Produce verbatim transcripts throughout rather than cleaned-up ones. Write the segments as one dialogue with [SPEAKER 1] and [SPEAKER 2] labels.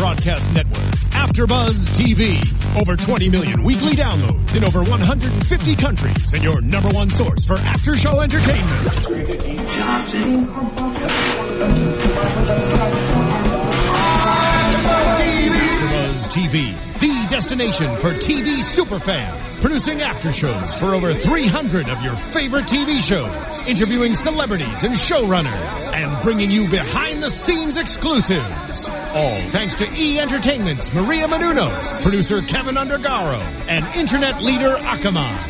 [SPEAKER 1] broadcast network, AfterBuzz T V. Over twenty million weekly downloads in over one hundred fifty countries, and your number one source for after-show entertainment. AfterBuzz T V, the destination for T V superfans, producing aftershows for over three hundred of your favorite T V shows, interviewing celebrities and showrunners, and bringing you behind-the-scenes exclusives. All thanks to E! Entertainment's Maria Menounos, producer Kevin Undergaro, and internet leader Akamai.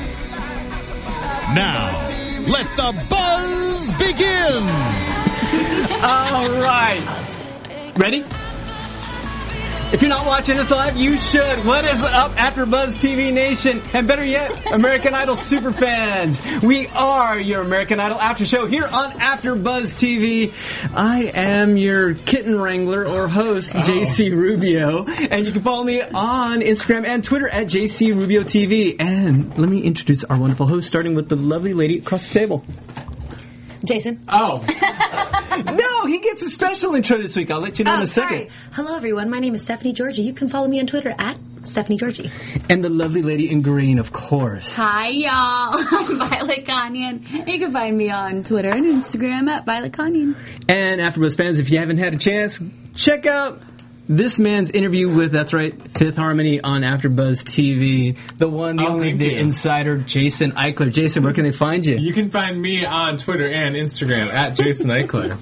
[SPEAKER 1] Now, let the buzz begin!
[SPEAKER 2] All right. Ready? If you're not watching us live, you should. What is up, AfterBuzz T V Nation? And better yet, American Idol superfans. We are your American Idol after show here on AfterBuzz T V. I am your kitten wrangler or host, oh. J C Rubio. And you can follow me on Instagram and Twitter at J C Rubio T V. And let me introduce our wonderful host, starting with the lovely lady across the table.
[SPEAKER 3] Jason.
[SPEAKER 2] Oh. No, he gets a special intro this week. I'll let you know
[SPEAKER 3] oh,
[SPEAKER 2] in a second.
[SPEAKER 3] Sorry. Hello, everyone. My name is Stephanie Georgie. You can follow me on Twitter at Stephanie Georgie.
[SPEAKER 2] And the lovely lady in green, of course.
[SPEAKER 4] Hi, y'all. I'm Violet Kanyan. You can find me on Twitter and Instagram at Violet Kanyan.
[SPEAKER 2] And AfterBuzz fans, if you haven't had a chance, check out this man's interview with, that's right, Fifth Harmony on AfterBuzz T V. The one, the
[SPEAKER 5] oh,
[SPEAKER 2] only, the
[SPEAKER 5] you.
[SPEAKER 2] insider, Jason Eichler. Jason, where can they find you?
[SPEAKER 5] You can find me on Twitter and Instagram at Jason Eichler.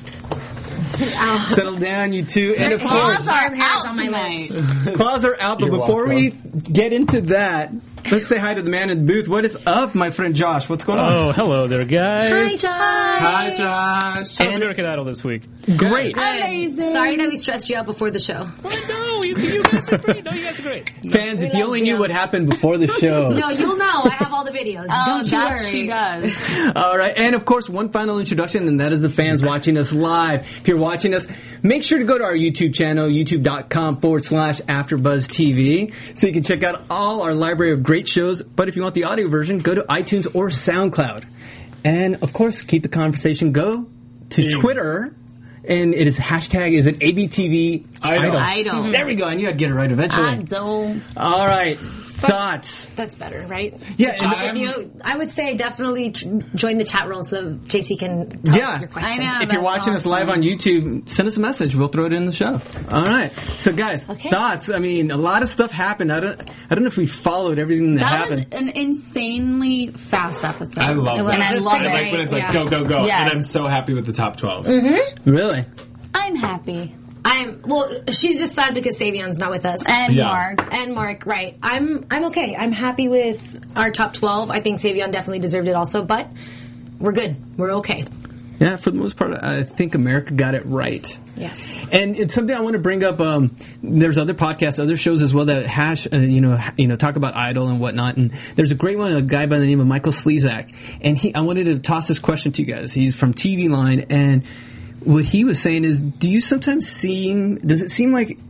[SPEAKER 2] Settle down, you two. And of
[SPEAKER 4] claws
[SPEAKER 2] course,
[SPEAKER 4] are out on my legs.
[SPEAKER 2] Claws are out, but
[SPEAKER 5] You're
[SPEAKER 2] before
[SPEAKER 5] welcome.
[SPEAKER 2] we get into that, let's say hi to the man in the booth. What is up, my friend Josh? What's going on?
[SPEAKER 6] Oh, hello there, guys.
[SPEAKER 3] Hi, Josh.
[SPEAKER 5] Hi, Josh.
[SPEAKER 6] How's American Idol this week?
[SPEAKER 2] Great.
[SPEAKER 4] Amazing.
[SPEAKER 3] Sorry that we stressed you out before the show.
[SPEAKER 6] Oh, no, you, you guys are great. No, you guys are great.
[SPEAKER 2] Fans, if you only knew
[SPEAKER 3] you.
[SPEAKER 2] what happened before the show.
[SPEAKER 3] No, you'll know. I have all the videos.
[SPEAKER 4] Oh,
[SPEAKER 3] Don't you
[SPEAKER 4] that
[SPEAKER 3] worry.
[SPEAKER 4] she does.
[SPEAKER 2] All right, and of course, one final introduction, and that is the fans watching us live. If you're watching us, make sure to go to our YouTube channel, youtube.com forward slash AfterBuzz TV, so you can check out all our library of great shows. But if you want the audio version, go to iTunes or SoundCloud. And of course, keep the conversation go to
[SPEAKER 5] Yeah.
[SPEAKER 2] Twitter. And it is hashtag, is it A B T V
[SPEAKER 5] Idol.
[SPEAKER 4] Idol.
[SPEAKER 2] There we go. I knew I'd get it right eventually.
[SPEAKER 4] Idol.
[SPEAKER 2] All right. Thoughts?
[SPEAKER 3] That's better, right?
[SPEAKER 2] Yeah,
[SPEAKER 3] To chat
[SPEAKER 2] and-
[SPEAKER 3] with you, I would say definitely tr- join the chat room so that J C can tell
[SPEAKER 2] Yeah.
[SPEAKER 3] us your question.
[SPEAKER 4] I know.
[SPEAKER 2] If you're
[SPEAKER 4] that's
[SPEAKER 2] watching us live
[SPEAKER 4] awesome.
[SPEAKER 2] on YouTube, send us a message. We'll throw it in the show. All right. So, guys,
[SPEAKER 3] Okay.
[SPEAKER 2] thoughts? I mean, a lot of stuff happened. I don't. I don't know if we followed everything that,
[SPEAKER 4] That
[SPEAKER 2] happened.
[SPEAKER 4] was an insanely fast episode.
[SPEAKER 5] I love
[SPEAKER 4] and
[SPEAKER 5] that.
[SPEAKER 4] I
[SPEAKER 3] It was
[SPEAKER 4] love
[SPEAKER 5] I
[SPEAKER 4] it.
[SPEAKER 5] like when it's like,
[SPEAKER 4] Yeah.
[SPEAKER 5] go, go, go.
[SPEAKER 4] Yes.
[SPEAKER 5] And I'm so happy with the top twelve.
[SPEAKER 2] Really?
[SPEAKER 4] I'm happy.
[SPEAKER 3] I'm well. She's just sad because Savion's not with us.
[SPEAKER 4] And
[SPEAKER 5] Yeah.
[SPEAKER 4] Mark.
[SPEAKER 3] And Mark, right? I'm I'm okay. I'm happy with our top twelve. I think Savion definitely deserved it also, but we're good. We're okay.
[SPEAKER 2] Yeah. For the most part, I think America got it right.
[SPEAKER 3] Yes.
[SPEAKER 2] And it's something I want to bring up. Um, there's other podcasts, other shows as well that hash, uh, you know, you know, talk about Idol and whatnot. And there's a great one, a guy by the name of Michael Slezak. And he, I wanted to toss this question to you guys. He's from T V Line, and what he was saying is, do you sometimes seem, does it seem like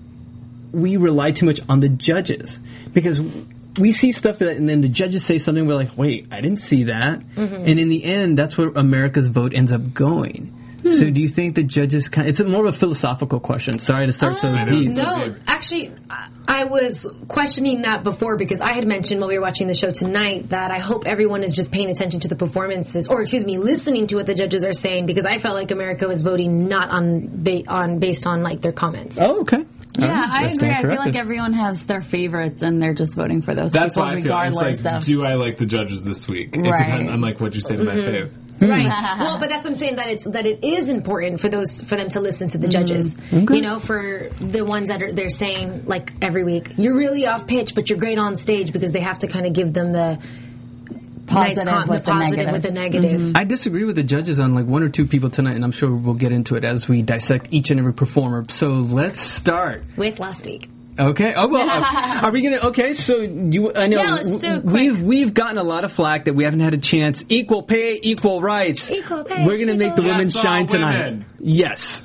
[SPEAKER 2] we rely too much on the judges? Because we see stuff that, and then the judges say something, we're like, wait, I didn't see that. Mm-hmm. And in the end, that's where America's vote ends up going. Hmm. So do you think the judges kind of, it's a more of a philosophical question. Sorry to start so
[SPEAKER 3] Uh,
[SPEAKER 2] deep.
[SPEAKER 3] No, actually, I- I was questioning that before because I had mentioned while we were watching the show tonight that I hope everyone is just paying attention to the performances, or excuse me, listening to what the judges are saying, because I felt like America was voting not on ba- on based on like their comments.
[SPEAKER 2] Oh, okay.
[SPEAKER 4] Yeah,
[SPEAKER 2] All right,
[SPEAKER 4] I
[SPEAKER 2] I stand
[SPEAKER 4] agree. I feel
[SPEAKER 2] corrected.
[SPEAKER 4] like everyone has their favorites and they're just voting for those
[SPEAKER 5] That's
[SPEAKER 4] people
[SPEAKER 5] why I feel. It's
[SPEAKER 4] regardless
[SPEAKER 5] like,
[SPEAKER 4] of...
[SPEAKER 5] do I like the judges this week? It's
[SPEAKER 4] Right.
[SPEAKER 5] depend- I'm like, what'd you say to my fave?
[SPEAKER 3] Right. Well, but that's what I'm saying, that it's that it is important for those for them to listen to the judges. You know, for the ones that are they're saying like every week, you're really off pitch, but you're great on stage, because they have to kind of give them the
[SPEAKER 4] Positive
[SPEAKER 3] nice con-
[SPEAKER 4] with
[SPEAKER 3] the
[SPEAKER 4] the
[SPEAKER 3] positive
[SPEAKER 4] negative.
[SPEAKER 3] with the negative.
[SPEAKER 2] I disagree with the judges on like one or two people tonight, and I'm sure we'll get into it as we dissect each and every performer. So let's start.
[SPEAKER 3] With last week.
[SPEAKER 2] Okay. Oh well. uh, are we gonna? Okay. So you, I know
[SPEAKER 4] Yeah, let's do it quick.
[SPEAKER 2] we've we've gotten a lot of flack that we haven't had a chance. Equal pay, equal rights.
[SPEAKER 3] Equal pay,
[SPEAKER 2] We're gonna make the
[SPEAKER 3] equal
[SPEAKER 2] women
[SPEAKER 5] rights.
[SPEAKER 2] shine
[SPEAKER 5] Yes, all
[SPEAKER 2] tonight.
[SPEAKER 5] women.
[SPEAKER 2] Yes.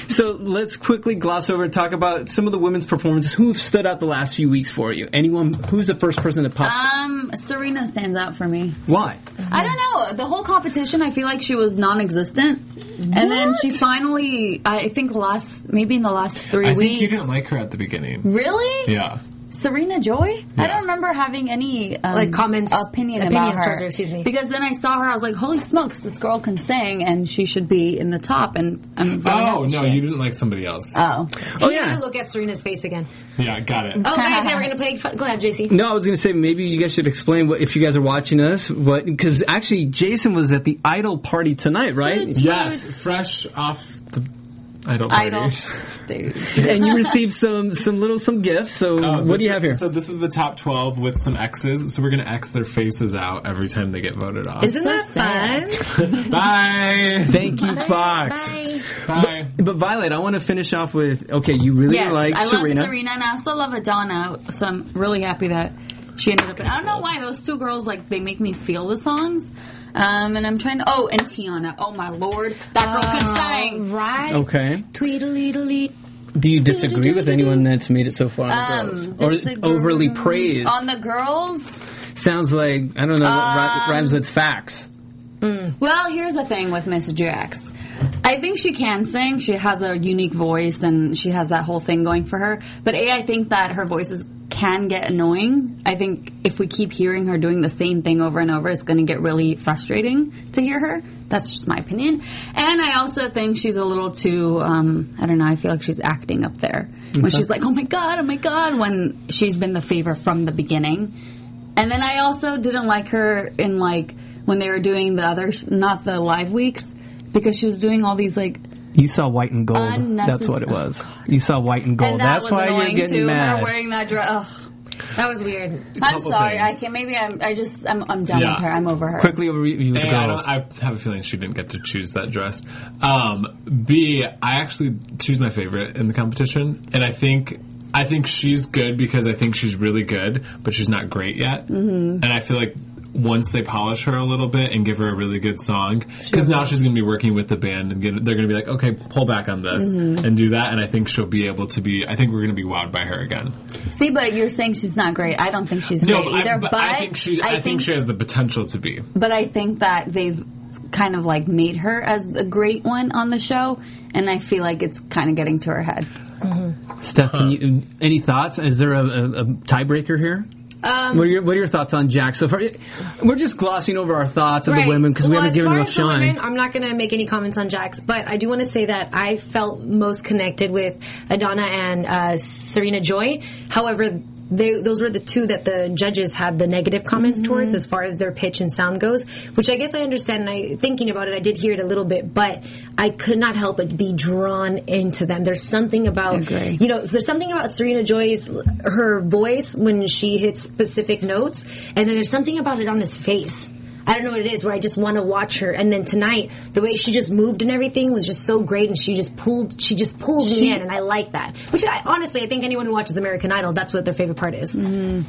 [SPEAKER 2] So let's quickly gloss over and talk about some of the women's performances. Who have stood out the last few weeks for you? Anyone? Who's the first person that pops?
[SPEAKER 4] Um, Serena stands out for me.
[SPEAKER 2] Why?
[SPEAKER 4] I don't know. The whole competition, I feel like she was non-existent, and then she finally, I think, last maybe in the last three
[SPEAKER 5] I
[SPEAKER 4] weeks.
[SPEAKER 5] think you didn't like her at the beginning.
[SPEAKER 4] Really?
[SPEAKER 5] Yeah.
[SPEAKER 4] Serena Joy?
[SPEAKER 5] Yeah.
[SPEAKER 4] I don't remember having any um,
[SPEAKER 3] Like comments-
[SPEAKER 4] opinion
[SPEAKER 3] opinions
[SPEAKER 4] about her.
[SPEAKER 3] towards her, excuse me.
[SPEAKER 4] Because then I saw her, I was like, holy smokes, this girl can sing, and she should be in the top. And I'm very
[SPEAKER 5] Oh,
[SPEAKER 4] happy
[SPEAKER 5] no,
[SPEAKER 4] she
[SPEAKER 5] you
[SPEAKER 4] is.
[SPEAKER 5] didn't like somebody else.
[SPEAKER 4] Oh.
[SPEAKER 2] Oh,
[SPEAKER 3] You
[SPEAKER 2] yeah.
[SPEAKER 3] have to look at Serena's face again.
[SPEAKER 5] Yeah, got it.
[SPEAKER 3] Oh, guys, now we're going to play. Go ahead, J C.
[SPEAKER 2] No, I was going to say maybe you guys should explain what if you guys are watching us. What because actually Jason was at the Idol party tonight, right?
[SPEAKER 5] Yes, fresh off the Idol party.
[SPEAKER 4] Idol. Dude.
[SPEAKER 2] And you received some some little some gifts. So
[SPEAKER 5] Uh,
[SPEAKER 2] what
[SPEAKER 5] this
[SPEAKER 2] do you have here?
[SPEAKER 5] is- So this is the top twelve with some X's. So we're going to X their faces out every time they get voted off.
[SPEAKER 3] Isn't
[SPEAKER 4] So
[SPEAKER 3] that
[SPEAKER 4] sad.
[SPEAKER 3] fun?
[SPEAKER 5] Bye.
[SPEAKER 2] Thank you, Fox.
[SPEAKER 3] Bye.
[SPEAKER 5] Bye.
[SPEAKER 2] But Violet, I want to finish off with okay. You really
[SPEAKER 4] Yes,
[SPEAKER 2] like
[SPEAKER 4] I
[SPEAKER 2] Serena.
[SPEAKER 4] love Serena, and I also love Adana, so I'm really happy that she ended up in. I don't know why those two girls, like, they make me feel the songs. Um, and I'm trying to. Oh, and Tiana. Oh, my Lord. That girl can sing.
[SPEAKER 3] Right.
[SPEAKER 2] Okay.
[SPEAKER 3] Tweedledee.
[SPEAKER 2] Do you disagree with anyone that's made it so far? On the
[SPEAKER 4] Um,
[SPEAKER 2] girls? Or
[SPEAKER 4] disagree-
[SPEAKER 2] overly praised?
[SPEAKER 4] On the girls?
[SPEAKER 2] Sounds like I don't know. what
[SPEAKER 4] Um,
[SPEAKER 2] rhymes with facts.
[SPEAKER 4] Well, here's the thing with Miss Jax. I think she can sing. She has a unique voice, and she has that whole thing going for her. But A, I think that her voices can get annoying. I think if we keep hearing her doing the same thing over and over, it's going to get really frustrating to hear her. That's just my opinion. And I also think she's a little too, um, I don't know, I feel like she's acting up there. When she's like, oh my God, oh my God, when she's been the favor from the beginning. And then I also didn't like her in, like, when they were doing the other, not the live weeks, because she was doing all these, like,
[SPEAKER 2] You saw white and gold.
[SPEAKER 4] Unnecessary-
[SPEAKER 2] That's what it was. You saw white and gold.
[SPEAKER 4] and that
[SPEAKER 2] That's
[SPEAKER 4] was
[SPEAKER 2] why you're
[SPEAKER 4] annoying
[SPEAKER 2] getting
[SPEAKER 4] too.
[SPEAKER 2] mad.
[SPEAKER 4] Her wearing that dress. Ugh.
[SPEAKER 3] That was weird.
[SPEAKER 4] I'm
[SPEAKER 5] Couple
[SPEAKER 4] sorry.
[SPEAKER 5] things.
[SPEAKER 4] I can't. Maybe I'm. I just. I'm. I'm done
[SPEAKER 5] Yeah.
[SPEAKER 4] with her. I'm over her.
[SPEAKER 2] Quickly overview the
[SPEAKER 5] A, I,
[SPEAKER 2] girls.
[SPEAKER 5] don't, I have a feeling she didn't get to choose that dress. Um, B, I actually choose my favorite in the competition, and I think I think she's good because I think she's really good, but she's not great yet. Mm-hmm. And I feel like once they polish her a little bit and give her a really good song, because now she's going to be working with the band and get, they're going to be like, okay, pull back on this
[SPEAKER 4] Mm-hmm.
[SPEAKER 5] and do that, and I think she'll be able to be. I think we're going to be wowed by her again.
[SPEAKER 4] See, but you're saying she's not great. I don't think she's
[SPEAKER 5] No,
[SPEAKER 4] great
[SPEAKER 5] but,
[SPEAKER 4] either.
[SPEAKER 5] I, but, I think she. I, think, she has the potential to be.
[SPEAKER 4] But I think that they've kind of like made her as the great one on the show, and I feel like it's kind of getting to her head.
[SPEAKER 2] Steph, can you, any thoughts? Is there a, a, a tiebreaker here?
[SPEAKER 3] Um,
[SPEAKER 2] what, are your, what are your thoughts on Jack so far? We're just glossing over our thoughts of
[SPEAKER 3] Right.
[SPEAKER 2] the women because we
[SPEAKER 3] well,
[SPEAKER 2] haven't given
[SPEAKER 3] as
[SPEAKER 2] them
[SPEAKER 3] far
[SPEAKER 2] a
[SPEAKER 3] as the
[SPEAKER 2] shine.
[SPEAKER 3] women, I'm not going to make any comments on Jax, but I do want to say that I felt most connected with Adana and uh, Serena Joy. However, they, those were the two that the judges had the negative comments
[SPEAKER 4] Mm-hmm.
[SPEAKER 3] towards as far as their pitch and sound goes, which I guess I understand. And I, thinking about it, I did hear it a little bit, but I could not help but be drawn into them. There's something about,
[SPEAKER 4] Agree.
[SPEAKER 3] you know, there's something about Serena Joy's, her voice when she hits specific notes, and then there's something about it on his face. I don't know what it is, where I just want to watch her. And then tonight, the way she just moved and everything was just so great, and she just pulled, she just pulled me in, and I like that. Which, I, honestly, I think anyone who watches American Idol, that's what their favorite part is.
[SPEAKER 4] She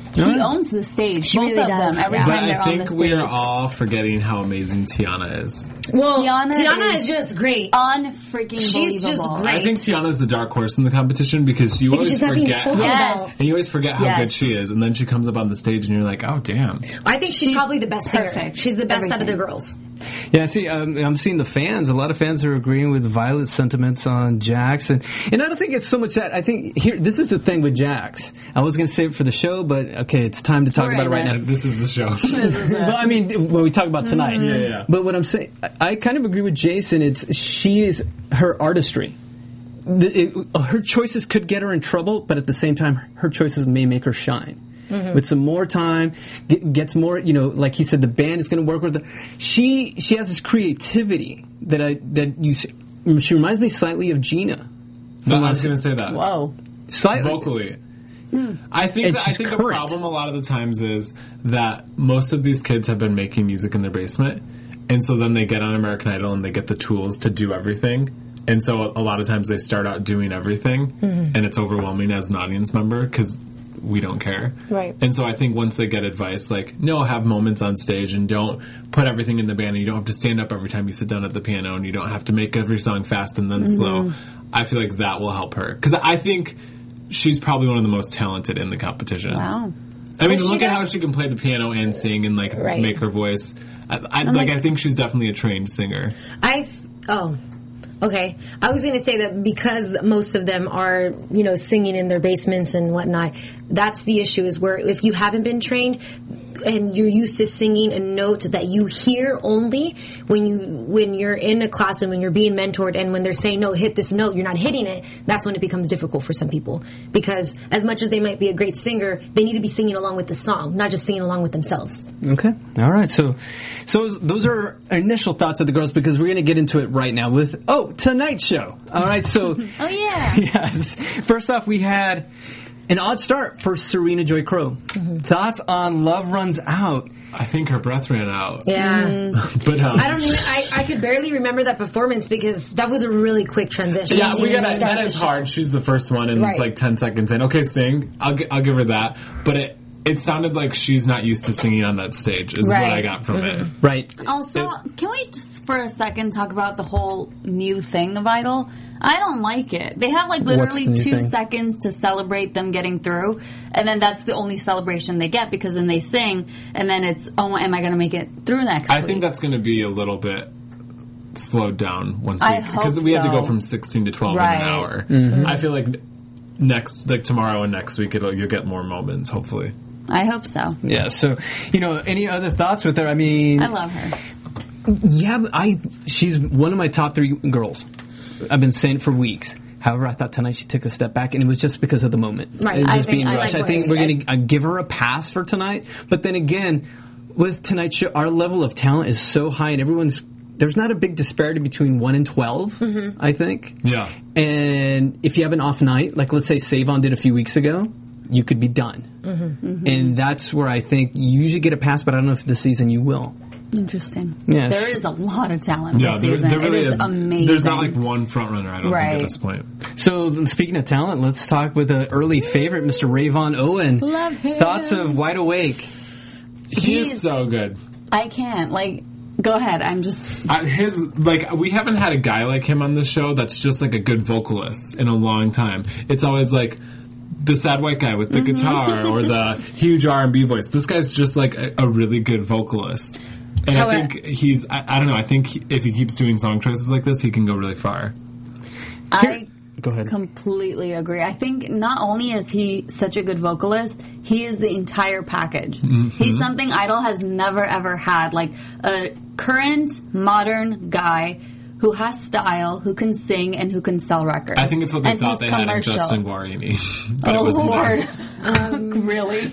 [SPEAKER 4] owns the stage.
[SPEAKER 3] She
[SPEAKER 4] Both
[SPEAKER 3] really
[SPEAKER 4] of
[SPEAKER 3] does,
[SPEAKER 4] them. Every
[SPEAKER 3] yeah.
[SPEAKER 5] But
[SPEAKER 4] time they're
[SPEAKER 5] I
[SPEAKER 4] on the
[SPEAKER 5] think
[SPEAKER 4] stage.
[SPEAKER 5] we are all forgetting how amazing Tiana is.
[SPEAKER 3] Well,
[SPEAKER 4] Tiana
[SPEAKER 3] Tiana
[SPEAKER 4] is
[SPEAKER 3] is, just great.
[SPEAKER 4] unfreaking
[SPEAKER 3] She's just
[SPEAKER 4] believable.
[SPEAKER 3] great.
[SPEAKER 5] I think Tiana's the dark horse in the competition because you
[SPEAKER 3] Because
[SPEAKER 5] always
[SPEAKER 3] she's not being
[SPEAKER 5] forget
[SPEAKER 3] spoken
[SPEAKER 5] how,
[SPEAKER 4] Yes.
[SPEAKER 3] about.
[SPEAKER 5] and you always forget how
[SPEAKER 4] Yes.
[SPEAKER 5] good she is, and then she comes up on the stage and you're like, oh damn.
[SPEAKER 3] I think she's,
[SPEAKER 4] She's
[SPEAKER 3] probably the best singer.
[SPEAKER 4] perfect.
[SPEAKER 3] She's the best out of the
[SPEAKER 4] Everything.
[SPEAKER 3] girls.
[SPEAKER 2] Yeah, see, um, I'm seeing the fans. A lot of fans are agreeing with Violet's sentiments on Jax, and, and I don't think it's so much that. I think here, this is the thing with Jax. I was going to save it for the show, but okay, it's time to talk
[SPEAKER 4] We're
[SPEAKER 2] about it
[SPEAKER 4] in
[SPEAKER 2] right
[SPEAKER 4] it.
[SPEAKER 2] now.
[SPEAKER 5] This is the show.
[SPEAKER 2] Well, I mean, when we talk about tonight.
[SPEAKER 5] Yeah, yeah.
[SPEAKER 2] But what I'm saying, I, I kind of agree with Jason. It's she is her artistry. The, it, her choices could get her in trouble, but at the same time, her choices may make her shine. Mm-hmm. With some more time, get, gets more. You know, like he said, the band is going to work with her. She she has this creativity that I that you. She reminds me slightly of Gina.
[SPEAKER 5] No, I was going to say that.
[SPEAKER 4] Whoa.
[SPEAKER 2] Slightly.
[SPEAKER 5] Vocally. I think
[SPEAKER 2] And
[SPEAKER 5] that, I
[SPEAKER 2] she's
[SPEAKER 5] think the
[SPEAKER 2] current.
[SPEAKER 5] problem a lot of the times is that most of these kids have been making music in their basement, and so then they get on American Idol and they get the tools to do everything. And so a, a lot of times they start out doing everything,
[SPEAKER 3] Mm-hmm.
[SPEAKER 5] and it's overwhelming as an audience member because we don't care.
[SPEAKER 3] Right.
[SPEAKER 5] And so I think once they get advice like, no, have moments on stage and don't put everything in the band, and you don't have to stand up every time you sit down at the piano, and you don't have to make every song fast and then slow. I feel like that will help her. Because I think she's probably one of the most talented in the competition.
[SPEAKER 4] Wow.
[SPEAKER 5] I mean,
[SPEAKER 3] Well,
[SPEAKER 5] look
[SPEAKER 3] she
[SPEAKER 5] at how
[SPEAKER 3] does-
[SPEAKER 5] she can play the piano and sing and, like,
[SPEAKER 3] Right.
[SPEAKER 5] make her voice. I, I, like,
[SPEAKER 4] like-
[SPEAKER 5] I think she's definitely a trained singer.
[SPEAKER 3] I oh. Okay. I was going to say that because most of them are, you know, singing in their basements and whatnot, that's the issue is where if you haven't been trained and you're used to singing a note that you hear only when you when you're in a class and when you're being mentored and when they're saying, no, hit this note, you're not hitting it, that's when it becomes difficult for some people. Because as much as they might be a great singer, they need to be singing along with the song, not just singing along with themselves.
[SPEAKER 2] Okay. All right. So, so those are our initial thoughts of the girls because we're going to get into it right now with, oh, Tonight Show. All right. So,
[SPEAKER 4] Oh, yeah.
[SPEAKER 2] yes. First off, we had an odd start for Serena Joy Crow.
[SPEAKER 3] Mm-hmm.
[SPEAKER 2] Thoughts on Love Runs Out?
[SPEAKER 5] I think her breath ran out.
[SPEAKER 3] Yeah.
[SPEAKER 5] But um,
[SPEAKER 3] I don't even, I, I could barely remember that performance because that was a really quick transition.
[SPEAKER 5] Yeah,
[SPEAKER 3] to
[SPEAKER 5] we
[SPEAKER 3] the
[SPEAKER 5] gotta.
[SPEAKER 3] start
[SPEAKER 5] That
[SPEAKER 3] of
[SPEAKER 5] is
[SPEAKER 3] the show.
[SPEAKER 5] hard. She's the first one, and it's
[SPEAKER 3] Right.
[SPEAKER 5] like ten seconds in. Okay, sing. I'll gi- I'll give her that. But it it sounded like she's not used to singing on that stage. Is
[SPEAKER 3] Right.
[SPEAKER 5] what I got from it.
[SPEAKER 2] Right.
[SPEAKER 4] Also, can we just for a second talk about the whole new thing of Idol? I don't like it. They have like literally
[SPEAKER 2] the new
[SPEAKER 4] two
[SPEAKER 2] thing?
[SPEAKER 4] seconds to celebrate them getting through, and then that's the only celebration they get because then they sing, and then it's, oh, am I going to make it through next
[SPEAKER 5] I
[SPEAKER 4] week?
[SPEAKER 5] think that's going to be a little bit slowed down once we
[SPEAKER 4] I hope
[SPEAKER 5] because we had to go
[SPEAKER 4] so.
[SPEAKER 5] from sixteen to twelve
[SPEAKER 4] Right.
[SPEAKER 5] in an hour.
[SPEAKER 2] Mm-hmm.
[SPEAKER 5] I feel like next, like tomorrow and next week, it'll you'll get more moments. Hopefully.
[SPEAKER 4] I hope so.
[SPEAKER 2] Yeah. So, you know, any other thoughts with her? I mean,
[SPEAKER 4] I love her.
[SPEAKER 2] yeah, but I she's one of my top three girls. I've been saying it for weeks. However, I thought tonight she took a step back, and it was just because of the moment.
[SPEAKER 3] Right.
[SPEAKER 2] It was
[SPEAKER 3] I
[SPEAKER 2] just
[SPEAKER 4] think-
[SPEAKER 2] being
[SPEAKER 4] I
[SPEAKER 2] rushed. I
[SPEAKER 4] like
[SPEAKER 2] think
[SPEAKER 4] what
[SPEAKER 2] we're
[SPEAKER 4] you
[SPEAKER 2] going to uh, give her a pass for tonight. But then again, with tonight's show, our level of talent is so high, and everyone's there's not a big disparity between one and twelve.
[SPEAKER 3] Mm-hmm.
[SPEAKER 2] I think.
[SPEAKER 5] Yeah.
[SPEAKER 2] And if you have an off night, like let's say Savon did a few weeks ago, you could be done.
[SPEAKER 3] Mm-hmm.
[SPEAKER 2] And that's where I think you usually get a pass, but I don't know if this season you will.
[SPEAKER 4] Interesting.
[SPEAKER 2] Yes.
[SPEAKER 4] There is a lot of talent
[SPEAKER 5] Yeah,
[SPEAKER 4] this
[SPEAKER 5] there,
[SPEAKER 4] season.
[SPEAKER 5] there really
[SPEAKER 4] it is,
[SPEAKER 5] is.
[SPEAKER 4] amazing.
[SPEAKER 5] There's not like one front runner. I don't think
[SPEAKER 4] Right.
[SPEAKER 5] at this point.
[SPEAKER 2] So speaking of talent, let's talk with an early favorite, Mister Rayvon Owen.
[SPEAKER 4] Love him.
[SPEAKER 2] Thoughts of Wide Awake?
[SPEAKER 5] He
[SPEAKER 4] He's-
[SPEAKER 5] is so good.
[SPEAKER 4] I can't. Like, go ahead. I'm just.
[SPEAKER 5] Uh, his like we haven't had a guy like him on this show that's just like a good vocalist in a long time. It's always like the sad white guy with the guitar or the huge R and B voice. This guy's just like a, a really good vocalist. And I
[SPEAKER 3] However-
[SPEAKER 5] think he's I, I don't know, I think he- if he keeps doing song choices like this, he can go really far.
[SPEAKER 4] I
[SPEAKER 2] Go ahead.
[SPEAKER 4] completely agree. I think not only is he such a good vocalist, he is the entire package. He's something Idol has never ever had. Like a current modern guy who has style, who can sing, and who can sell records.
[SPEAKER 5] I think it's what they
[SPEAKER 4] And
[SPEAKER 5] thought
[SPEAKER 4] he's
[SPEAKER 5] they had in
[SPEAKER 4] commercial.
[SPEAKER 5] Justin Guarini. but
[SPEAKER 4] Oh
[SPEAKER 5] it wasn't
[SPEAKER 4] Lord!
[SPEAKER 5] there.
[SPEAKER 4] Um, really?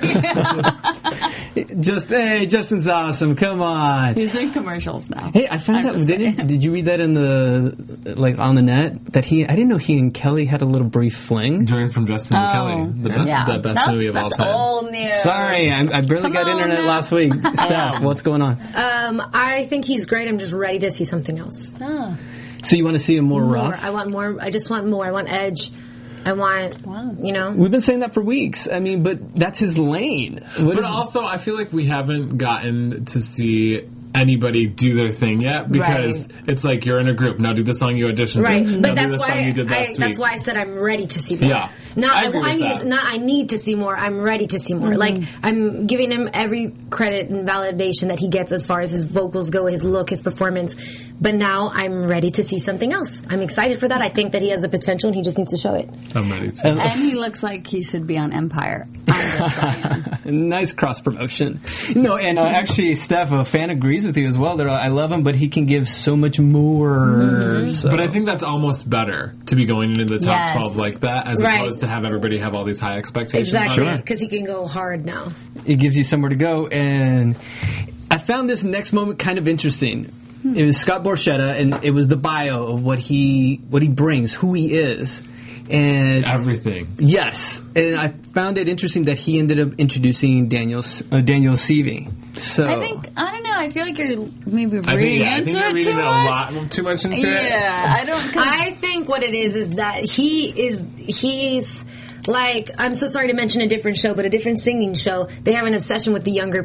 [SPEAKER 2] Just hey, Justin's awesome. Come on.
[SPEAKER 4] He's doing commercials now.
[SPEAKER 2] Hey, I found
[SPEAKER 4] I'm
[SPEAKER 2] out.
[SPEAKER 4] just
[SPEAKER 2] Didn't,
[SPEAKER 4] saying.
[SPEAKER 2] did you read that in the like on the net that he? I didn't know he and Kelly had a little brief fling.
[SPEAKER 5] Joined from Justin to Kelly, the, be-
[SPEAKER 4] Oh, yeah.
[SPEAKER 5] the best
[SPEAKER 4] That's-
[SPEAKER 5] movie of all
[SPEAKER 4] that's
[SPEAKER 5] time.
[SPEAKER 4] old news.
[SPEAKER 2] Sorry, I, I barely
[SPEAKER 4] Come
[SPEAKER 2] got
[SPEAKER 4] on
[SPEAKER 2] internet
[SPEAKER 4] now.
[SPEAKER 2] last week. Steph, what's going on?
[SPEAKER 3] Um, I think he's great. I'm just ready to see something else.
[SPEAKER 4] Oh.
[SPEAKER 2] So you want to see him more,
[SPEAKER 3] More.
[SPEAKER 2] rough?
[SPEAKER 3] I want more. I just want more. I want edge. I want,
[SPEAKER 4] Wow.
[SPEAKER 3] you know.
[SPEAKER 2] We've been saying that for weeks. I mean, but that's his lane. What
[SPEAKER 5] But
[SPEAKER 2] is-
[SPEAKER 5] also, I feel like we haven't gotten to see anybody do their thing yet because
[SPEAKER 3] Right.
[SPEAKER 5] it's like you're in a group. Now do the song you auditioned
[SPEAKER 3] Right,
[SPEAKER 5] to. Now
[SPEAKER 3] but
[SPEAKER 5] do
[SPEAKER 3] that's
[SPEAKER 5] the
[SPEAKER 3] why
[SPEAKER 5] song you did
[SPEAKER 3] I,
[SPEAKER 5] last
[SPEAKER 3] that's
[SPEAKER 5] week.
[SPEAKER 3] why I said I'm ready to see more.
[SPEAKER 5] Yeah.
[SPEAKER 3] Not
[SPEAKER 5] I
[SPEAKER 3] I,
[SPEAKER 5] agree
[SPEAKER 3] I
[SPEAKER 5] with
[SPEAKER 3] need,
[SPEAKER 5] that.
[SPEAKER 3] not I need to see more. I'm ready to see more. Like I'm giving him every credit and validation that he gets as far as his vocals go, his look, his performance. But now I'm ready to see something else. I'm excited for that. I think that he has the potential, and he just needs to show it.
[SPEAKER 5] I'm ready to.
[SPEAKER 2] And-
[SPEAKER 4] And he looks like he should be on Empire. I'm just saying.
[SPEAKER 2] Nice cross promotion. No, and uh, actually, Steph, a fan agrees with you as well. That I love him, but he can give so much more. So.
[SPEAKER 5] But I think that's almost better to be going into the top
[SPEAKER 4] Yes.
[SPEAKER 5] twelve like that as
[SPEAKER 3] Right.
[SPEAKER 5] opposed to have everybody have all these high expectations.
[SPEAKER 3] Exactly,
[SPEAKER 2] Sure.
[SPEAKER 3] because he can go hard now.
[SPEAKER 2] it gives you somewhere to go. And I found this next moment kind of interesting. It was Scott Borchetta, and it was the bio of what he what he brings, who he is, and
[SPEAKER 5] Everything.
[SPEAKER 2] yes, and I found it interesting that he ended up introducing Daniel uh, Daniel Seavey. So
[SPEAKER 4] I think I don't know. I feel like you're maybe
[SPEAKER 5] I think,
[SPEAKER 4] reading
[SPEAKER 5] yeah, I
[SPEAKER 4] into
[SPEAKER 5] think you're
[SPEAKER 4] it
[SPEAKER 5] reading
[SPEAKER 4] too
[SPEAKER 5] a
[SPEAKER 4] much.
[SPEAKER 5] lot too much into it.
[SPEAKER 4] Yeah, I don't. 'cause-
[SPEAKER 3] I think what it is is that he is he's like I'm so sorry to mention a different show, but a different singing show. They have an obsession with the younger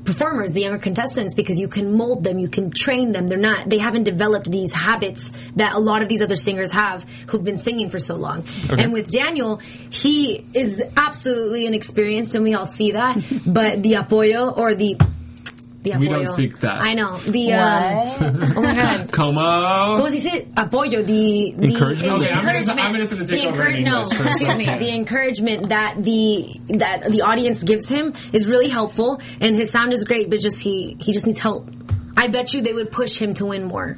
[SPEAKER 3] performers, the younger contestants, because you can mold them, you can train them. They're not, they haven't developed these habits that a lot of these other singers have who've been singing for so long. Okay. And with Daniel, he is absolutely inexperienced, and we all see that. But the apoyo or the The
[SPEAKER 5] we don't speak that.
[SPEAKER 3] I know. The, um, oh my God.
[SPEAKER 5] Como?
[SPEAKER 3] ¿Cómo se dice? Apoyo. The, the
[SPEAKER 2] encouragement.
[SPEAKER 3] The
[SPEAKER 5] Okay, I'm gonna-
[SPEAKER 3] encouragement.
[SPEAKER 5] I'm just gonna take
[SPEAKER 3] the
[SPEAKER 5] over in
[SPEAKER 3] No,
[SPEAKER 5] English for a
[SPEAKER 3] excuse me.
[SPEAKER 5] second.
[SPEAKER 3] The encouragement that the, that the audience gives him is really helpful, and his sound is great, but just he, he just needs help. I bet you they would push him to win more.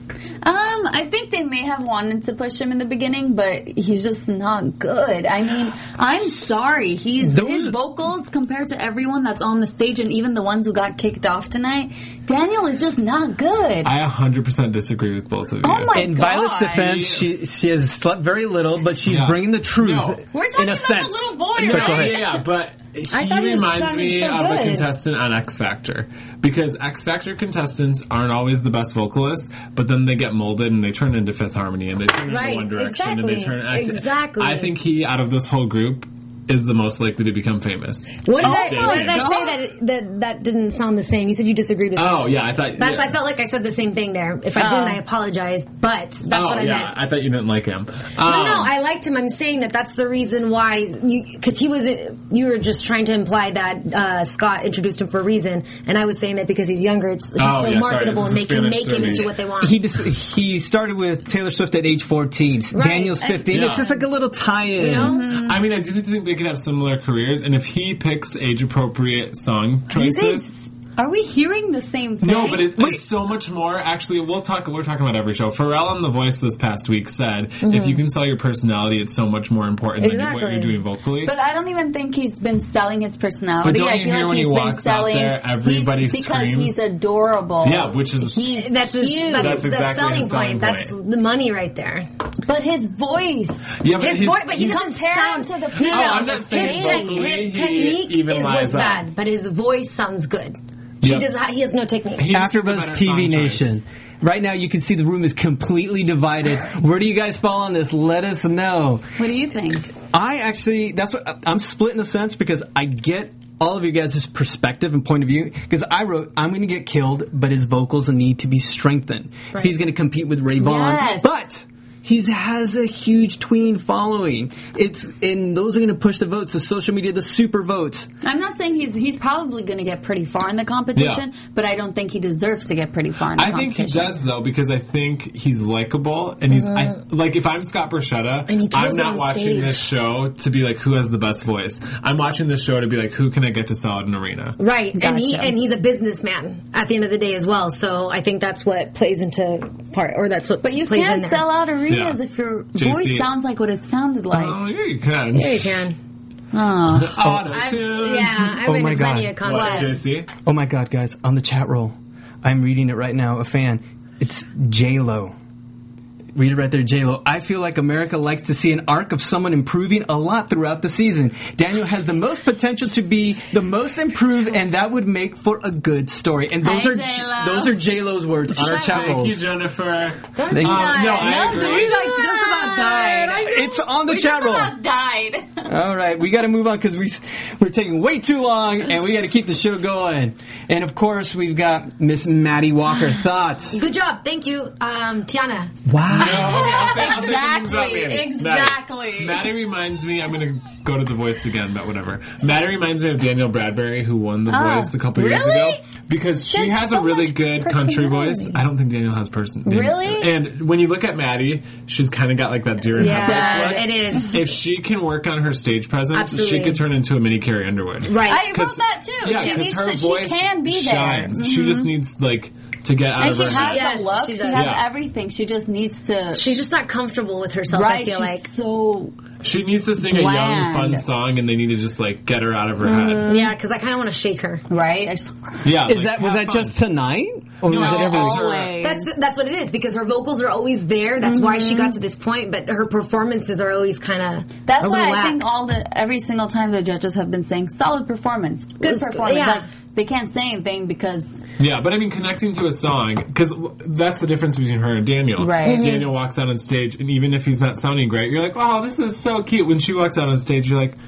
[SPEAKER 4] Um, I think they may have wanted to push him in the beginning, but he's just not good. I mean, I'm sorry. He's
[SPEAKER 2] Those-
[SPEAKER 4] his vocals compared to everyone that's on the stage and even the ones who got kicked off tonight, Daniel is just not good.
[SPEAKER 5] I one hundred percent disagree with both of you.
[SPEAKER 4] Oh my
[SPEAKER 2] In
[SPEAKER 4] God.
[SPEAKER 2] Violet's defense, she she has slept very little, but she's
[SPEAKER 5] Yeah.
[SPEAKER 2] bringing the truth
[SPEAKER 5] No.
[SPEAKER 4] We're talking
[SPEAKER 2] in a
[SPEAKER 4] about
[SPEAKER 2] sense.
[SPEAKER 4] the little boy,
[SPEAKER 5] No,
[SPEAKER 2] But go
[SPEAKER 4] right?
[SPEAKER 2] ahead.
[SPEAKER 5] yeah, but he
[SPEAKER 3] I thought he was
[SPEAKER 5] reminds
[SPEAKER 3] sounding
[SPEAKER 5] me
[SPEAKER 3] so
[SPEAKER 5] of a
[SPEAKER 3] good.
[SPEAKER 5] contestant on X Factor. Because X Factor contestants aren't always the best vocalists, but then they get molded and they turn into Fifth Harmony and they turn into
[SPEAKER 3] Right,
[SPEAKER 5] One Direction and they
[SPEAKER 3] exactly,
[SPEAKER 5] turn. I, th-
[SPEAKER 3] exactly.
[SPEAKER 5] I think he, out of this whole group, is the most likely to become famous.
[SPEAKER 3] What did,
[SPEAKER 5] Oh
[SPEAKER 3] I, what did I
[SPEAKER 4] my
[SPEAKER 3] say that, it, that that didn't sound the same? You said you disagreed with me.
[SPEAKER 5] Oh yeah, I thought.
[SPEAKER 3] That's.
[SPEAKER 5] yeah.
[SPEAKER 3] I felt like I said the same thing there. If I didn't, I apologize. But that's
[SPEAKER 5] oh,
[SPEAKER 3] what I
[SPEAKER 5] yeah,
[SPEAKER 3] meant.
[SPEAKER 5] I thought you didn't like him.
[SPEAKER 3] No,
[SPEAKER 5] Um,
[SPEAKER 3] no, I liked him. I'm saying that that's the reason why you, because he was, you were just trying to imply that uh, Scott introduced him for a reason, and I was saying that because he's younger, it's he's
[SPEAKER 5] Oh,
[SPEAKER 3] so
[SPEAKER 5] yeah, sorry,
[SPEAKER 3] marketable, and
[SPEAKER 5] the
[SPEAKER 3] they can
[SPEAKER 5] Spanish
[SPEAKER 3] make him
[SPEAKER 5] thirty.
[SPEAKER 3] into what they want.
[SPEAKER 2] He dis- he started with Taylor Swift at age fourteen. Daniel's
[SPEAKER 3] And-
[SPEAKER 2] fifteen.
[SPEAKER 5] Yeah.
[SPEAKER 2] It's just like a little tie-in.
[SPEAKER 3] You know?
[SPEAKER 5] I mean, I do think they could have similar careers, and if he picks age-appropriate song
[SPEAKER 4] You
[SPEAKER 5] choices.
[SPEAKER 4] guys, are we hearing the same thing?
[SPEAKER 5] No, but it, it's so much more. Actually, we'll talk. We're talking about every show. Pharrell on The Voice this past week said, "If you can sell your personality, it's so much more important than what
[SPEAKER 3] Exactly.
[SPEAKER 5] you're doing vocally."
[SPEAKER 4] But I don't even think he's been selling his personality.
[SPEAKER 5] But don't
[SPEAKER 4] I
[SPEAKER 5] you
[SPEAKER 4] feel
[SPEAKER 5] hear
[SPEAKER 4] like
[SPEAKER 5] when
[SPEAKER 4] he's
[SPEAKER 5] he
[SPEAKER 4] been
[SPEAKER 5] walks out
[SPEAKER 4] selling
[SPEAKER 5] there, everybody
[SPEAKER 4] he's, because
[SPEAKER 5] screams?
[SPEAKER 4] he's adorable.
[SPEAKER 5] Yeah, which is
[SPEAKER 4] He's
[SPEAKER 3] that's his,
[SPEAKER 4] cute.
[SPEAKER 3] that's,
[SPEAKER 5] That's
[SPEAKER 3] the
[SPEAKER 5] exactly
[SPEAKER 3] selling
[SPEAKER 5] his selling
[SPEAKER 3] point. That's
[SPEAKER 5] point.
[SPEAKER 3] the money right there.
[SPEAKER 4] But his voice.
[SPEAKER 5] yeah, but
[SPEAKER 3] His
[SPEAKER 5] he's-
[SPEAKER 3] voice, but he
[SPEAKER 5] he's-
[SPEAKER 3] doesn't
[SPEAKER 4] compare him
[SPEAKER 3] sound
[SPEAKER 4] to the
[SPEAKER 3] no,
[SPEAKER 4] people.
[SPEAKER 3] no,
[SPEAKER 5] Oh, I'm not saying
[SPEAKER 3] his, tech-
[SPEAKER 5] vocally
[SPEAKER 3] his
[SPEAKER 5] he
[SPEAKER 3] technique
[SPEAKER 5] even
[SPEAKER 3] is
[SPEAKER 5] lies
[SPEAKER 3] what's
[SPEAKER 5] up.
[SPEAKER 3] bad, but his voice sounds good. He
[SPEAKER 5] Yep.
[SPEAKER 3] does. He has no technique.
[SPEAKER 5] He just needs a
[SPEAKER 2] AfterBuzz
[SPEAKER 5] better
[SPEAKER 2] T V
[SPEAKER 5] song choice.
[SPEAKER 2] Nation. Right now, you can see the room is completely divided. Where do you guys fall on this? Let us know.
[SPEAKER 4] What do you think?
[SPEAKER 2] I actually, that's what I'm split in a sense because I get all of you guys' perspective and point of view. Because I wrote, I'm going to get killed, but his vocals need to be strengthened.
[SPEAKER 3] Right.
[SPEAKER 2] He's going to compete with Ray Vaughn,
[SPEAKER 4] Yes.
[SPEAKER 2] but he has a huge tween following. It's and those are going to push the votes. The social media, the super votes.
[SPEAKER 4] I'm not saying he's he's probably going to get pretty far in the competition,
[SPEAKER 5] Yeah.
[SPEAKER 4] but I don't think he deserves to get pretty far in the
[SPEAKER 5] I think
[SPEAKER 4] competition.
[SPEAKER 5] he does though because I think he's likable and he's I, like if I'm Scott Borchetta,
[SPEAKER 3] And he kills
[SPEAKER 5] I'm
[SPEAKER 3] it
[SPEAKER 5] not
[SPEAKER 3] on
[SPEAKER 5] watching
[SPEAKER 3] stage.
[SPEAKER 5] this show to be like who has the best voice. I'm watching this show to be like who can I get to sell at an arena.
[SPEAKER 3] Right, and he
[SPEAKER 4] Gotcha.
[SPEAKER 3] and he's a businessman at the end of the day as well. So I think that's what plays into part, or that's what
[SPEAKER 4] But you
[SPEAKER 3] plays in
[SPEAKER 4] can't
[SPEAKER 3] there.
[SPEAKER 4] sell out arenas
[SPEAKER 5] Yeah.
[SPEAKER 4] if your
[SPEAKER 5] J C.
[SPEAKER 4] voice sounds like what it sounded like.
[SPEAKER 5] Oh yeah, you can.
[SPEAKER 3] Yeah, you can.
[SPEAKER 4] Oh.
[SPEAKER 5] Auto-tune.
[SPEAKER 3] Yeah, I've
[SPEAKER 2] Oh
[SPEAKER 3] been
[SPEAKER 2] my
[SPEAKER 3] to plenty
[SPEAKER 2] God.
[SPEAKER 3] of concerts.
[SPEAKER 5] What, J C?
[SPEAKER 2] Oh my God, guys! On the chat roll, I'm reading it right now. A fan. It's J Lo. Read it right there, J Lo. I feel like America likes to see an arc of someone improving a lot throughout the season. Daniel has the most potential to be the most improved, and that would make for a good story. And those
[SPEAKER 4] Hi,
[SPEAKER 2] are
[SPEAKER 4] J-Lo.
[SPEAKER 2] those are J Lo's words on our chat
[SPEAKER 5] Thank you,
[SPEAKER 2] rolls.
[SPEAKER 5] Jennifer.
[SPEAKER 3] Don't
[SPEAKER 2] Thank
[SPEAKER 3] do
[SPEAKER 2] you.
[SPEAKER 3] that.
[SPEAKER 5] Um, no, I agree.
[SPEAKER 2] We like just about died. It's on the
[SPEAKER 4] We
[SPEAKER 2] chat
[SPEAKER 4] just
[SPEAKER 2] roll.
[SPEAKER 4] about died.
[SPEAKER 2] All right, we got to move on because we we're taking way too long, and we got to keep the show going. And of course, we've got Miss Maddie Walker. Thoughts?
[SPEAKER 3] Good job, thank you, um, Tiana.
[SPEAKER 2] Wow.
[SPEAKER 4] Exactly, exactly.
[SPEAKER 5] Maddie. Maddie reminds me, I'm going to go to The Voice again, but whatever. Maddie reminds me of Danielle Bradbury, who won The
[SPEAKER 4] Oh,
[SPEAKER 5] Voice a couple years
[SPEAKER 4] really?
[SPEAKER 5] ago. Because she
[SPEAKER 4] She has
[SPEAKER 5] has
[SPEAKER 4] so
[SPEAKER 5] a really
[SPEAKER 4] much
[SPEAKER 5] good country voice.
[SPEAKER 4] personality.
[SPEAKER 5] I don't think Danielle has person.
[SPEAKER 4] Really?
[SPEAKER 5] And when you look at Maddie, she's kind of got like that deer in
[SPEAKER 3] Yeah,
[SPEAKER 5] headlights look.
[SPEAKER 3] it is.
[SPEAKER 5] If she can work on her stage presence,
[SPEAKER 3] Absolutely.
[SPEAKER 5] she could turn into a mini Carrie Underwood.
[SPEAKER 3] Right.
[SPEAKER 4] I wrote
[SPEAKER 5] 'Cause-
[SPEAKER 4] that too.
[SPEAKER 5] Yeah,
[SPEAKER 4] she
[SPEAKER 5] because
[SPEAKER 4] needs
[SPEAKER 5] her
[SPEAKER 4] to,
[SPEAKER 5] voice
[SPEAKER 4] she can be
[SPEAKER 5] shines.
[SPEAKER 4] there.
[SPEAKER 5] She just needs like to get out
[SPEAKER 4] And
[SPEAKER 5] of
[SPEAKER 4] she
[SPEAKER 5] her
[SPEAKER 4] has
[SPEAKER 5] head.
[SPEAKER 3] Yes,
[SPEAKER 4] the look.
[SPEAKER 3] she
[SPEAKER 4] She,
[SPEAKER 3] does.
[SPEAKER 4] has
[SPEAKER 5] Yeah.
[SPEAKER 4] everything. She just needs to.
[SPEAKER 3] She's just not comfortable with herself,
[SPEAKER 4] right.
[SPEAKER 3] I feel
[SPEAKER 4] she's
[SPEAKER 3] like.
[SPEAKER 4] so.
[SPEAKER 5] She needs to sing a young,
[SPEAKER 4] Bland.
[SPEAKER 5] fun song, and they need to just like get her out of her head.
[SPEAKER 3] Yeah, because I kind of want to shake her.
[SPEAKER 4] Right. I just,
[SPEAKER 5] Yeah,
[SPEAKER 2] Is
[SPEAKER 5] like,
[SPEAKER 2] that was
[SPEAKER 5] have
[SPEAKER 2] that
[SPEAKER 5] fun.
[SPEAKER 2] just tonight, or was
[SPEAKER 5] No,
[SPEAKER 2] it every
[SPEAKER 5] it's
[SPEAKER 2] week?
[SPEAKER 5] her-
[SPEAKER 4] always.
[SPEAKER 3] That's that's what it is because her vocals are always there. That's why she got to this point. But her performances are always kind of
[SPEAKER 4] That's
[SPEAKER 3] a
[SPEAKER 4] why
[SPEAKER 3] little
[SPEAKER 4] I
[SPEAKER 3] whack.
[SPEAKER 4] think all the every single time the judges have been saying solid performance, good
[SPEAKER 3] was good,
[SPEAKER 4] performance.
[SPEAKER 3] yeah.
[SPEAKER 4] Like they can't say anything because
[SPEAKER 5] Yeah, but I mean, connecting to a song, because that's the difference between her and Daniel.
[SPEAKER 4] Right. Mhm.
[SPEAKER 5] Daniel walks out on stage, and even if he's not sounding great, you're like, oh, this is so cute. When she walks out on stage, you're like,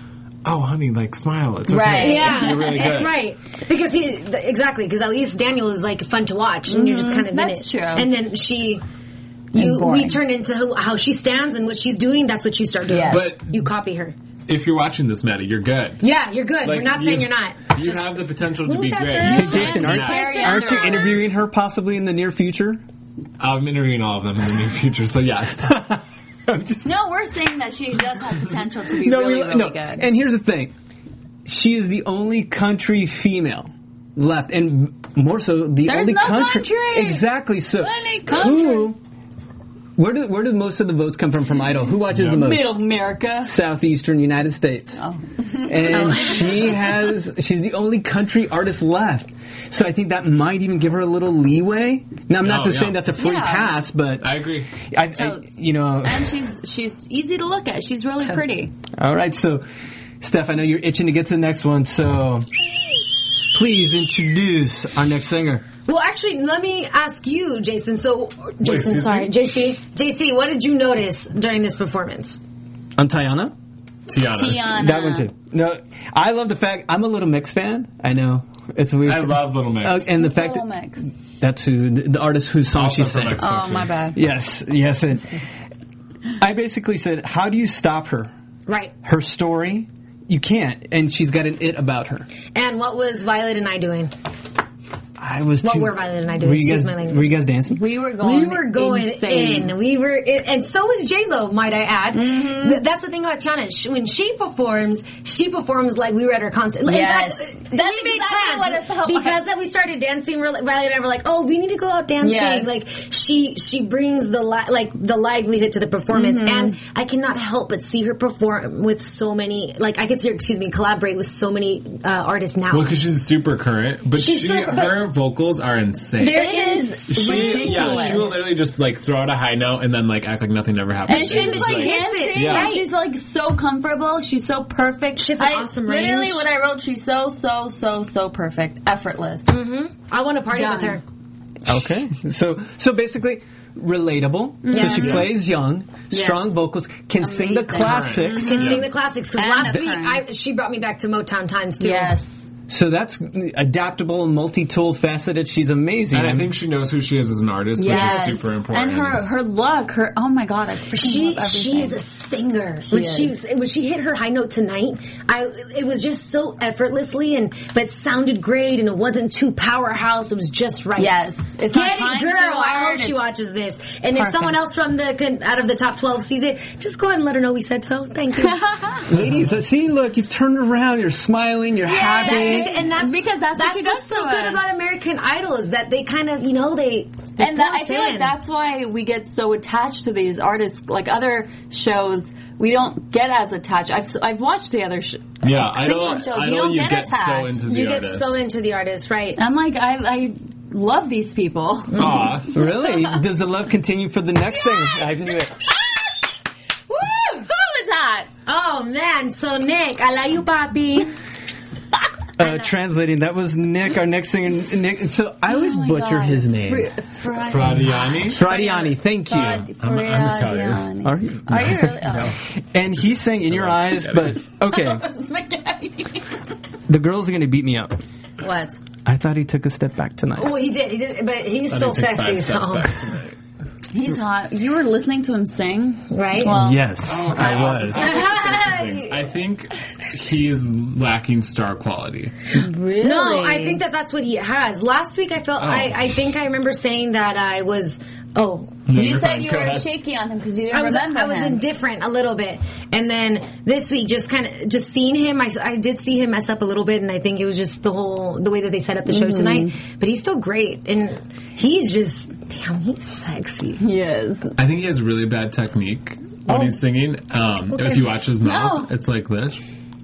[SPEAKER 5] oh, honey, like, smile. It's okay.
[SPEAKER 4] Right.
[SPEAKER 3] Yeah,
[SPEAKER 5] You're really good.
[SPEAKER 3] right. Because he exactly because at least Daniel is like fun to watch, and you're just kind of in
[SPEAKER 4] That's
[SPEAKER 3] it.
[SPEAKER 4] true.
[SPEAKER 3] And then she, you,
[SPEAKER 4] boring.
[SPEAKER 3] we turn into who, how she stands and what she's doing. That's what you start doing.
[SPEAKER 4] Yes.
[SPEAKER 5] But
[SPEAKER 3] You copy her.
[SPEAKER 5] if you're watching this, Maddie, you're good.
[SPEAKER 3] Yeah, you're good.
[SPEAKER 5] Like,
[SPEAKER 3] We're not
[SPEAKER 5] you-
[SPEAKER 3] saying you're not.
[SPEAKER 5] You
[SPEAKER 3] Just-
[SPEAKER 5] have the potential to
[SPEAKER 3] Move
[SPEAKER 5] be
[SPEAKER 3] that
[SPEAKER 5] great.
[SPEAKER 3] girl.
[SPEAKER 2] Hey, Jason, aren't,
[SPEAKER 4] Carry
[SPEAKER 2] aren't you
[SPEAKER 4] on.
[SPEAKER 2] interviewing her possibly in the near future?
[SPEAKER 5] I'm interviewing all of them in the near future, so yes.
[SPEAKER 2] I'm just
[SPEAKER 4] No, we're saying that she does have potential to be
[SPEAKER 2] no,
[SPEAKER 4] really,
[SPEAKER 2] we-
[SPEAKER 4] really
[SPEAKER 2] no.
[SPEAKER 4] good.
[SPEAKER 2] And here's the thing: she is the only country female left, and more so the
[SPEAKER 4] There's
[SPEAKER 2] only
[SPEAKER 4] no
[SPEAKER 2] country.
[SPEAKER 4] country!
[SPEAKER 2] Exactly. So
[SPEAKER 4] Only country!
[SPEAKER 2] who? Where do where do most of the votes come from from Idol? Who watches the most?
[SPEAKER 4] Middle America.
[SPEAKER 2] Southeastern United States.
[SPEAKER 4] Oh.
[SPEAKER 2] And she has, she's the only country artist left. So I think that might even give her a little leeway. Now, I'm not
[SPEAKER 5] Oh,
[SPEAKER 2] just
[SPEAKER 5] yeah.
[SPEAKER 2] saying that's a free
[SPEAKER 4] Yeah.
[SPEAKER 2] pass, but
[SPEAKER 5] I agree.
[SPEAKER 2] I, I,
[SPEAKER 4] Totes.
[SPEAKER 2] you know.
[SPEAKER 4] And she's she's easy to look at. She's really pretty.
[SPEAKER 2] All right, so, Steph, I know you're itching to get to the next one, so please introduce our next singer.
[SPEAKER 3] Well, actually, let me ask you, Jason. So, Jason,
[SPEAKER 5] excuse
[SPEAKER 3] sorry,
[SPEAKER 5] me?
[SPEAKER 3] J C. J C, what did you notice during this performance?
[SPEAKER 2] On Tiana?
[SPEAKER 5] Tiana.
[SPEAKER 4] Tiana.
[SPEAKER 2] That one too. No, I love the fact, I'm a Little Mix fan. I know. It's weird.
[SPEAKER 5] I love Little Mix.
[SPEAKER 2] Uh, and the fact
[SPEAKER 4] Little
[SPEAKER 2] that
[SPEAKER 4] Mix.
[SPEAKER 2] that's who, the, the artist whose song
[SPEAKER 5] Also
[SPEAKER 2] she
[SPEAKER 5] from
[SPEAKER 2] sang.
[SPEAKER 5] X
[SPEAKER 4] Oh,
[SPEAKER 5] Factor.
[SPEAKER 4] my bad.
[SPEAKER 2] Yes, yes. And I basically said, how do you stop her?
[SPEAKER 3] Right.
[SPEAKER 2] Her story? You can't. And she's got an it about her.
[SPEAKER 3] And what was Violet and I doing?
[SPEAKER 2] I was
[SPEAKER 3] What
[SPEAKER 2] too,
[SPEAKER 3] were Violet and I doing?
[SPEAKER 2] Were you
[SPEAKER 3] Excuse
[SPEAKER 2] guys,
[SPEAKER 3] my language.
[SPEAKER 2] were you guys dancing?
[SPEAKER 4] We were going.
[SPEAKER 3] We were going
[SPEAKER 4] insane.
[SPEAKER 3] in. We were, in, and so was J Lo. Might I add?
[SPEAKER 4] Mm-hmm.
[SPEAKER 3] Th- That's the thing about Tiana. She, when she performs, she performs like we were at her concert. In
[SPEAKER 4] Yes.
[SPEAKER 3] fact,
[SPEAKER 4] That's
[SPEAKER 3] we made
[SPEAKER 4] exactly
[SPEAKER 3] plans
[SPEAKER 4] what it felt like.
[SPEAKER 3] because that we started dancing. We're like, Violet and I were like, "Oh, we need to go out dancing."
[SPEAKER 4] Yes.
[SPEAKER 3] Like she, she brings the li- like the livelihood to the performance,
[SPEAKER 4] Mm-hmm.
[SPEAKER 3] and I cannot help but see her perform with so many. Like I could see her, excuse me, collaborate with so many uh, artists now.
[SPEAKER 5] Well, because she's super current, but
[SPEAKER 3] She's
[SPEAKER 5] she,
[SPEAKER 3] super-
[SPEAKER 5] her vocals are insane.
[SPEAKER 3] There
[SPEAKER 4] It
[SPEAKER 3] is
[SPEAKER 4] is
[SPEAKER 5] she, yeah,
[SPEAKER 4] ridiculous.
[SPEAKER 5] she will literally just like throw out a high note and then like act like nothing ever happened.
[SPEAKER 4] And she's
[SPEAKER 3] She
[SPEAKER 4] like
[SPEAKER 3] hits it.
[SPEAKER 4] dancing.
[SPEAKER 5] Yeah.
[SPEAKER 4] And she's like so comfortable. She's so perfect.
[SPEAKER 3] She has an
[SPEAKER 4] I,
[SPEAKER 3] awesome
[SPEAKER 4] Literally,
[SPEAKER 3] range.
[SPEAKER 4] what I wrote, she's so so so so perfect, effortless.
[SPEAKER 3] I want to party
[SPEAKER 4] Done.
[SPEAKER 3] with her.
[SPEAKER 2] Okay. So so basically, relatable. So
[SPEAKER 3] Yes.
[SPEAKER 2] she
[SPEAKER 3] Yes.
[SPEAKER 2] plays young, strong
[SPEAKER 4] Yes.
[SPEAKER 2] vocals, can sing the
[SPEAKER 4] Amazing.
[SPEAKER 2] classics.
[SPEAKER 3] Can
[SPEAKER 5] Yeah.
[SPEAKER 3] sing the classics because
[SPEAKER 4] And
[SPEAKER 3] last
[SPEAKER 4] the
[SPEAKER 3] week
[SPEAKER 4] current.
[SPEAKER 3] I, she brought me back to Motown times too.
[SPEAKER 4] Yes.
[SPEAKER 2] So that's adaptable, multi-tool, faceted. She's amazing.
[SPEAKER 5] And I
[SPEAKER 2] I'm-
[SPEAKER 5] think she knows who she is as an artist,
[SPEAKER 4] Yes.
[SPEAKER 5] which is super important.
[SPEAKER 4] And her her look, her oh my god, I freaking
[SPEAKER 3] She
[SPEAKER 4] love everything.
[SPEAKER 3] she is a singer. when
[SPEAKER 4] is.
[SPEAKER 3] she was, when she hit her high note tonight, I it was just so effortlessly and but it sounded great and it wasn't too powerhouse. It was just right.
[SPEAKER 4] Yes. It's not
[SPEAKER 3] Get
[SPEAKER 4] trying
[SPEAKER 3] it,
[SPEAKER 4] too
[SPEAKER 3] girl. I
[SPEAKER 4] hard,
[SPEAKER 3] hope she
[SPEAKER 4] it's
[SPEAKER 3] watches this. And if
[SPEAKER 4] perfect.
[SPEAKER 3] someone else from the con- out of the top twelve sees it, just go ahead and let her know we said so. Thank you.
[SPEAKER 2] ladies, see, look, you've turned around. You're smiling. You're happy.
[SPEAKER 3] That's- and that's
[SPEAKER 4] Because that's what she does
[SPEAKER 3] what's so
[SPEAKER 4] to
[SPEAKER 3] good
[SPEAKER 4] us.
[SPEAKER 3] about American Idol is that they kind of you know they, they
[SPEAKER 4] And that,
[SPEAKER 3] pull
[SPEAKER 4] I
[SPEAKER 3] us
[SPEAKER 4] feel
[SPEAKER 3] in.
[SPEAKER 4] like that's why we get so attached to these artists. Like other shows, we don't get as attached. I've I've watched the other sh-
[SPEAKER 5] yeah, I
[SPEAKER 4] singing
[SPEAKER 5] don't.
[SPEAKER 4] shows.
[SPEAKER 5] I
[SPEAKER 4] You
[SPEAKER 5] know
[SPEAKER 4] don't
[SPEAKER 5] you
[SPEAKER 4] get
[SPEAKER 5] get so
[SPEAKER 4] attached.
[SPEAKER 5] into the
[SPEAKER 3] you get
[SPEAKER 5] artist.
[SPEAKER 3] so into the artist, right?
[SPEAKER 4] I'm like I I love these people.
[SPEAKER 5] Aw.
[SPEAKER 2] Really? Does the love continue for the next singer? I knew it.
[SPEAKER 4] Woo! Who was that?
[SPEAKER 3] Oh man, so Nick, I love you, papi.
[SPEAKER 2] Uh, translating, that was Nick, our next singer. Nick. So I always
[SPEAKER 4] Oh my
[SPEAKER 2] butcher
[SPEAKER 4] God.
[SPEAKER 2] his name.
[SPEAKER 4] Fr- Fr-
[SPEAKER 5] Fradiani?
[SPEAKER 2] Fradiani, thank you.
[SPEAKER 4] Frad-
[SPEAKER 5] I'm- I'm Italian.
[SPEAKER 4] Fradiani.
[SPEAKER 2] Are you?
[SPEAKER 4] Are you really? Oh.
[SPEAKER 2] And he's saying in your
[SPEAKER 5] love
[SPEAKER 2] eyes,
[SPEAKER 5] spaghetti.
[SPEAKER 2] but okay,
[SPEAKER 4] Spaghetti.
[SPEAKER 2] the girls are going to beat me up.
[SPEAKER 3] What?
[SPEAKER 2] I thought he took a step back tonight.
[SPEAKER 3] Well, he did. He did, but he's
[SPEAKER 5] I
[SPEAKER 3] still
[SPEAKER 5] did take
[SPEAKER 3] sexy.
[SPEAKER 5] five
[SPEAKER 3] So
[SPEAKER 5] steps back tonight.
[SPEAKER 4] He's hot. You were listening to him sing,
[SPEAKER 3] right?
[SPEAKER 4] Well,
[SPEAKER 2] Yes, I was.
[SPEAKER 5] I think he's lacking star quality.
[SPEAKER 4] really?
[SPEAKER 3] No, I think that that's what he has. Last week, I felt. I, I think I remember saying that I was. Oh,
[SPEAKER 5] No,
[SPEAKER 4] You
[SPEAKER 5] you're
[SPEAKER 4] said
[SPEAKER 5] fine.
[SPEAKER 4] you
[SPEAKER 5] Go
[SPEAKER 4] were
[SPEAKER 5] ahead.
[SPEAKER 4] shaky on him because you didn't
[SPEAKER 3] I was.
[SPEAKER 4] remember
[SPEAKER 3] I was
[SPEAKER 4] him.
[SPEAKER 3] indifferent a little bit, and then this week, just kind of just seeing him. I, I did see him mess up a little bit, and I think it was just the whole the way that they set up the show tonight. But he's still great, and he's just damn. He's sexy.
[SPEAKER 4] He is.
[SPEAKER 5] I think he has really bad technique when he's singing. Um, If you watch his mouth,
[SPEAKER 4] No.
[SPEAKER 5] it's like this.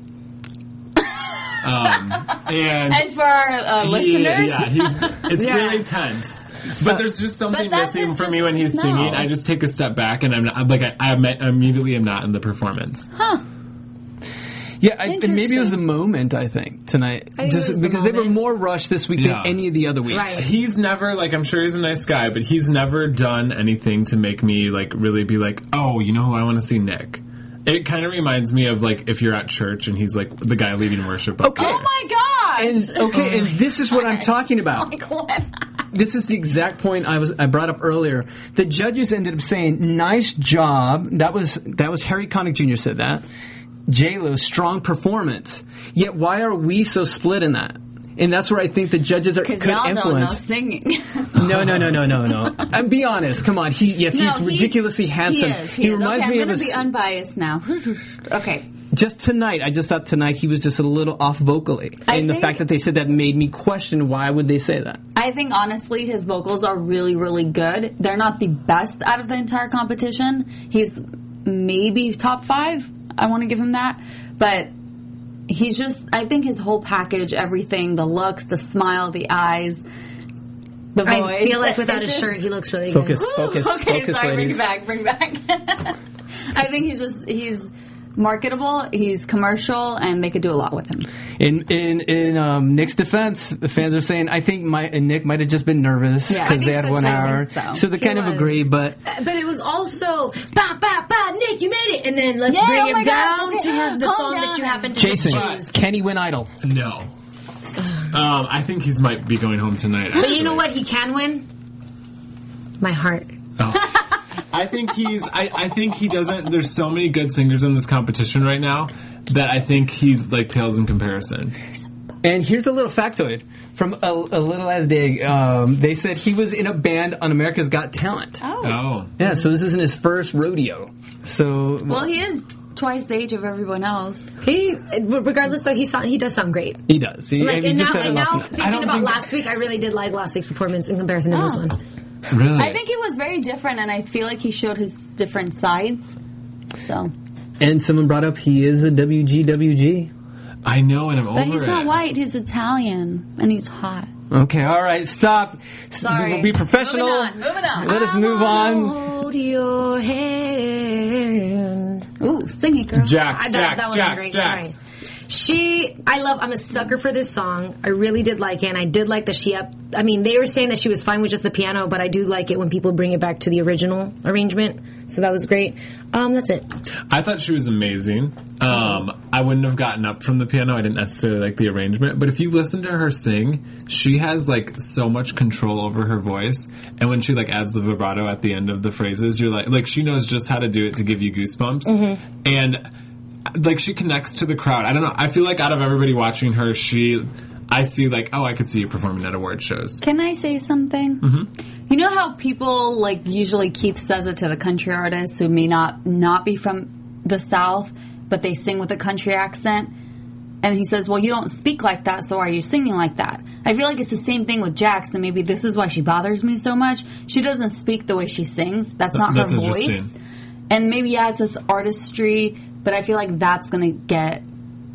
[SPEAKER 5] Um, and
[SPEAKER 4] And for our uh,
[SPEAKER 5] he-
[SPEAKER 4] listeners,
[SPEAKER 5] yeah, he's it's
[SPEAKER 3] Yeah.
[SPEAKER 5] really tense. But there's just something
[SPEAKER 4] But that's
[SPEAKER 5] missing
[SPEAKER 4] just-
[SPEAKER 5] for me when he's
[SPEAKER 4] no.
[SPEAKER 5] singing. I just take a step back and I'm, not, I'm like I, I imme- immediately am not in the performance.
[SPEAKER 4] huh?
[SPEAKER 2] Yeah, I, and maybe it was the
[SPEAKER 4] Interesting.
[SPEAKER 2] moment. I think tonight,
[SPEAKER 3] think
[SPEAKER 2] just
[SPEAKER 3] it was the
[SPEAKER 2] because they were
[SPEAKER 3] moment.
[SPEAKER 2] more rushed this week
[SPEAKER 5] Yeah.
[SPEAKER 2] than any of the other weeks.
[SPEAKER 3] Right.
[SPEAKER 5] He's never like I'm sure he's a nice guy, but he's never done anything to make me like really be like, oh, you know who I want to see, Nick. It kind of reminds me of like if you're at church and he's like the guy leading worship.
[SPEAKER 2] Okay.
[SPEAKER 4] Oh my gosh!
[SPEAKER 2] And okay, and this is what I'm talking about.
[SPEAKER 4] Like what?
[SPEAKER 2] This is the exact point I was I brought up earlier. The judges ended up saying, "Nice job." That was that was Harry Connick Junior said that. J-Lo, strong performance. Yet why are we so split in that? And that's where I think the judges are could
[SPEAKER 4] Because y'all don't know
[SPEAKER 2] influence.
[SPEAKER 4] singing.
[SPEAKER 2] No, no, no, no, no, no. And be honest. Come on. He yes,
[SPEAKER 4] No,
[SPEAKER 2] he's ridiculously handsome.
[SPEAKER 4] He is. He, is.
[SPEAKER 2] reminds
[SPEAKER 4] okay,
[SPEAKER 2] me
[SPEAKER 4] I'm
[SPEAKER 2] of
[SPEAKER 4] gonna
[SPEAKER 2] a.
[SPEAKER 4] be unbiased now. Okay.
[SPEAKER 2] Just tonight, I just thought tonight he was just a little off vocally.
[SPEAKER 4] I
[SPEAKER 2] and the
[SPEAKER 4] think-
[SPEAKER 2] fact that they said that made me question why would they say that.
[SPEAKER 4] I think honestly his vocals are really, really good. They're not the best out of the entire competition. He's maybe top five. I want to give him that. But he's just, I think his whole package, everything, the looks, the smile, the eyes, the voice.
[SPEAKER 3] I feel like without
[SPEAKER 4] it's
[SPEAKER 3] a
[SPEAKER 4] just-
[SPEAKER 3] shirt, he looks really
[SPEAKER 2] Focus,
[SPEAKER 3] good.
[SPEAKER 2] focus,
[SPEAKER 4] okay,
[SPEAKER 2] focus,
[SPEAKER 4] sorry,
[SPEAKER 2] ladies.
[SPEAKER 4] bring back, bring back. I think he's just, he's marketable, he's commercial, and they could do a lot with him.
[SPEAKER 2] In in in um, Nick's defense, the fans are saying I think my, Nick might have just been nervous
[SPEAKER 4] Yeah, I
[SPEAKER 2] because
[SPEAKER 3] think
[SPEAKER 2] they had
[SPEAKER 3] so
[SPEAKER 2] one
[SPEAKER 3] too. I
[SPEAKER 2] hour,
[SPEAKER 4] think so.
[SPEAKER 2] so they
[SPEAKER 3] He
[SPEAKER 2] kind of
[SPEAKER 3] was.
[SPEAKER 2] agree. But
[SPEAKER 3] But it was also, ba, ba, ba, Nick, you made it. And then let's
[SPEAKER 4] Yeah,
[SPEAKER 3] bring
[SPEAKER 4] oh
[SPEAKER 3] him
[SPEAKER 4] my gosh,
[SPEAKER 3] down
[SPEAKER 4] okay.
[SPEAKER 3] to her, the
[SPEAKER 4] Calm
[SPEAKER 3] song that
[SPEAKER 4] down.
[SPEAKER 3] you happen to
[SPEAKER 2] Jason,
[SPEAKER 3] choose.
[SPEAKER 2] can he win Idol?
[SPEAKER 5] No. Um, I think he's might be going home tonight.
[SPEAKER 3] But you
[SPEAKER 5] actually.
[SPEAKER 3] know what he can win? My heart.
[SPEAKER 5] Oh. I think he's. I, I think he doesn't. There's so many good singers in this competition right now that I think he like pales in comparison.
[SPEAKER 2] And here's a little factoid from a, a little as dig. Um, they said he was in a band on America's Got Talent.
[SPEAKER 4] Oh.
[SPEAKER 5] Oh,
[SPEAKER 2] Yeah, so this isn't his first rodeo. So
[SPEAKER 4] Well, he is twice the age of everyone else.
[SPEAKER 3] He, regardless though, he sound, he does sound great.
[SPEAKER 2] he does. He,
[SPEAKER 3] Like,
[SPEAKER 2] and he
[SPEAKER 3] and
[SPEAKER 2] just
[SPEAKER 3] now,
[SPEAKER 2] had
[SPEAKER 3] and
[SPEAKER 2] enough-
[SPEAKER 3] now
[SPEAKER 5] I
[SPEAKER 3] thinking
[SPEAKER 5] don't
[SPEAKER 3] about
[SPEAKER 5] think-
[SPEAKER 3] last week, I really did like last week's performance in comparison to this
[SPEAKER 4] Oh.
[SPEAKER 3] one.
[SPEAKER 5] really?
[SPEAKER 4] I think he was very different, and I feel like he showed his different sides. So,
[SPEAKER 2] And someone brought up he is a W G W G.
[SPEAKER 5] I know, and I'm over
[SPEAKER 4] but he's
[SPEAKER 5] it.
[SPEAKER 4] not white; he's Italian, and he's hot.
[SPEAKER 2] Okay, all right, stop.
[SPEAKER 4] Sorry.
[SPEAKER 2] We'll be professional.
[SPEAKER 4] Moving on. Moving on.
[SPEAKER 2] Let us move on.
[SPEAKER 3] Hold your hand.
[SPEAKER 4] Ooh, sing it, girl.
[SPEAKER 5] Jax,
[SPEAKER 3] I- that,
[SPEAKER 5] Jax,
[SPEAKER 3] that wasn't
[SPEAKER 5] Jax,
[SPEAKER 3] great.
[SPEAKER 5] Jax.
[SPEAKER 3] Sorry. She, I love, I'm a sucker for this song. I really did like it, and I did like that she up. I mean, they were saying that she was fine with just the piano, but I do like it when people bring it back to the original arrangement. So that was great. Um, that's it.
[SPEAKER 5] I thought she was amazing. Um, I wouldn't have gotten up from the piano. I didn't necessarily like the arrangement, but if you listen to her sing, she has like so much control over her voice. And when she like adds the vibrato at the end of the phrases, you're like, like she knows just how to do it to give you goosebumps.
[SPEAKER 3] Mm-hmm.
[SPEAKER 5] And like she connects to the crowd. I don't know. I feel like out of everybody watching her, she, I see like, oh, I could see you performing at award shows.
[SPEAKER 4] Can I say something? Mm-hmm. You know how people like usually Keith says it to the country artists who may not not be from the South, but they sing with a country accent, and he says, "Well, you don't speak like that, so why are you singing like that?" I feel like it's the same thing with Jax, and maybe this is why she bothers me so much. She doesn't speak the way she sings. That's not
[SPEAKER 5] That's
[SPEAKER 4] her voice.
[SPEAKER 5] interesting.
[SPEAKER 4] And maybe yeah, it's this artistry, but I feel like that's gonna get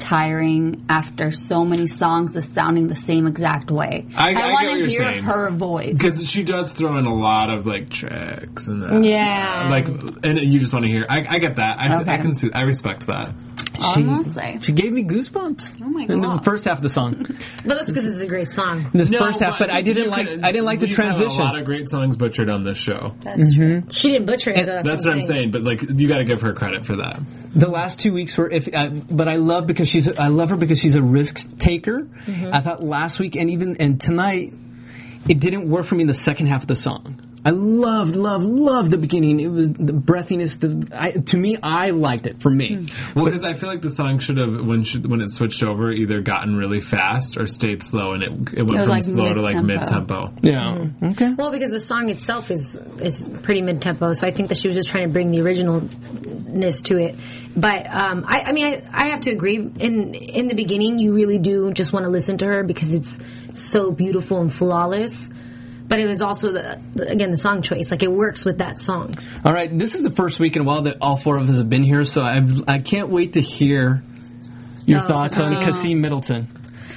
[SPEAKER 4] tiring after so many songs that's sounding the same exact way.
[SPEAKER 5] I- I get
[SPEAKER 4] want
[SPEAKER 5] what
[SPEAKER 4] to
[SPEAKER 5] you're
[SPEAKER 4] hear
[SPEAKER 5] saying.
[SPEAKER 4] her voice.
[SPEAKER 5] Because she does throw in a lot of like tricks and that.
[SPEAKER 3] Yeah.
[SPEAKER 5] Like, and you just want to hear. I, I get that. I,
[SPEAKER 4] Okay.
[SPEAKER 5] I can see. I respect that.
[SPEAKER 4] All
[SPEAKER 2] She,
[SPEAKER 4] I'm gonna say.
[SPEAKER 2] she gave me goosebumps.
[SPEAKER 4] Oh my
[SPEAKER 2] In the
[SPEAKER 4] God.
[SPEAKER 2] first half of the song.
[SPEAKER 3] But that's because it's a great song.
[SPEAKER 2] This
[SPEAKER 5] No,
[SPEAKER 2] first half, but I didn't
[SPEAKER 5] you
[SPEAKER 2] like.
[SPEAKER 5] could-
[SPEAKER 2] I didn't like the
[SPEAKER 5] we've had
[SPEAKER 2] transition.
[SPEAKER 5] a lot of great songs butchered on this show.
[SPEAKER 4] That's true.
[SPEAKER 3] She didn't butcher it. Though,
[SPEAKER 5] That's what I'm saying. But like, you got to give her credit for that.
[SPEAKER 2] The last two weeks were, if, uh, but I love because she's, I love her because she's a risk taker.
[SPEAKER 3] Mm-hmm.
[SPEAKER 2] I thought last week and even and tonight, it didn't work for me in the second half of the song. I loved, loved, loved the beginning. It was the breathiness. The I, to me, I liked it. For me,
[SPEAKER 5] Well, because I feel like the song should have, when she, when it switched over, either gotten really fast or stayed slow, and it it went
[SPEAKER 4] was
[SPEAKER 5] from
[SPEAKER 4] like
[SPEAKER 5] slow to like mid
[SPEAKER 4] mid-tempo.
[SPEAKER 5] tempo.
[SPEAKER 2] yeah, okay.
[SPEAKER 3] Well, because the song itself is is pretty mid tempo, so I think that she was just trying to bring the originalness to it. But um, I, I mean, I, I have to agree. In in the beginning, you really do just want to listen to her because it's so beautiful and flawless. But it was also the, the again the song choice, like it works with that song.
[SPEAKER 2] All right, this is the first week in a while that all four of us have been here, so I've, I can't wait to hear your
[SPEAKER 3] Oh,
[SPEAKER 2] thoughts on
[SPEAKER 3] Kasim.
[SPEAKER 2] Kasim Middleton.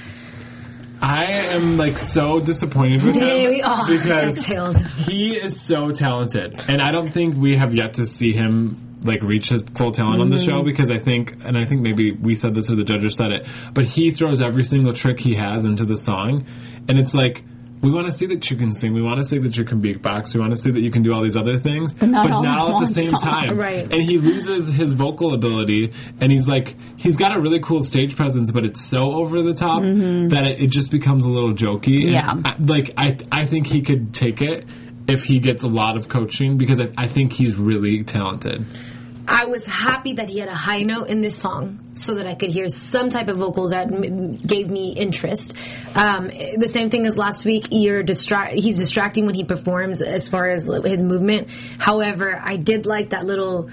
[SPEAKER 5] I am like so disappointed with
[SPEAKER 3] Yeah,
[SPEAKER 5] him
[SPEAKER 3] we all
[SPEAKER 5] because
[SPEAKER 3] exhaled.
[SPEAKER 5] he is so talented, and I don't think we have yet to see him like reach his full talent on the show because I think, and I think maybe we said this or the judges said it, but he throws every single trick he has into the song, and it's like we want to see that you can sing. We want to see that you can beatbox. We want to see that you can do all these other things, but
[SPEAKER 4] not
[SPEAKER 5] but
[SPEAKER 4] all
[SPEAKER 5] not
[SPEAKER 4] in
[SPEAKER 5] at the
[SPEAKER 4] one
[SPEAKER 5] same
[SPEAKER 4] song.
[SPEAKER 5] time.
[SPEAKER 3] Right.
[SPEAKER 5] And he loses his vocal ability, and he's like, he's got a really cool stage presence, but it's so over the top
[SPEAKER 4] Mm-hmm.
[SPEAKER 5] that it, it just becomes a little jokey. And
[SPEAKER 4] Yeah.
[SPEAKER 5] I, like I, I think he could take it if he gets a lot of coaching, because I, I think he's really talented.
[SPEAKER 3] I was happy that he had a high note in this song so that I could hear some type of vocals that m- gave me interest. Um, the same thing as last week. You're distra- he's distracting when he performs as far as his movement. However, I did like that little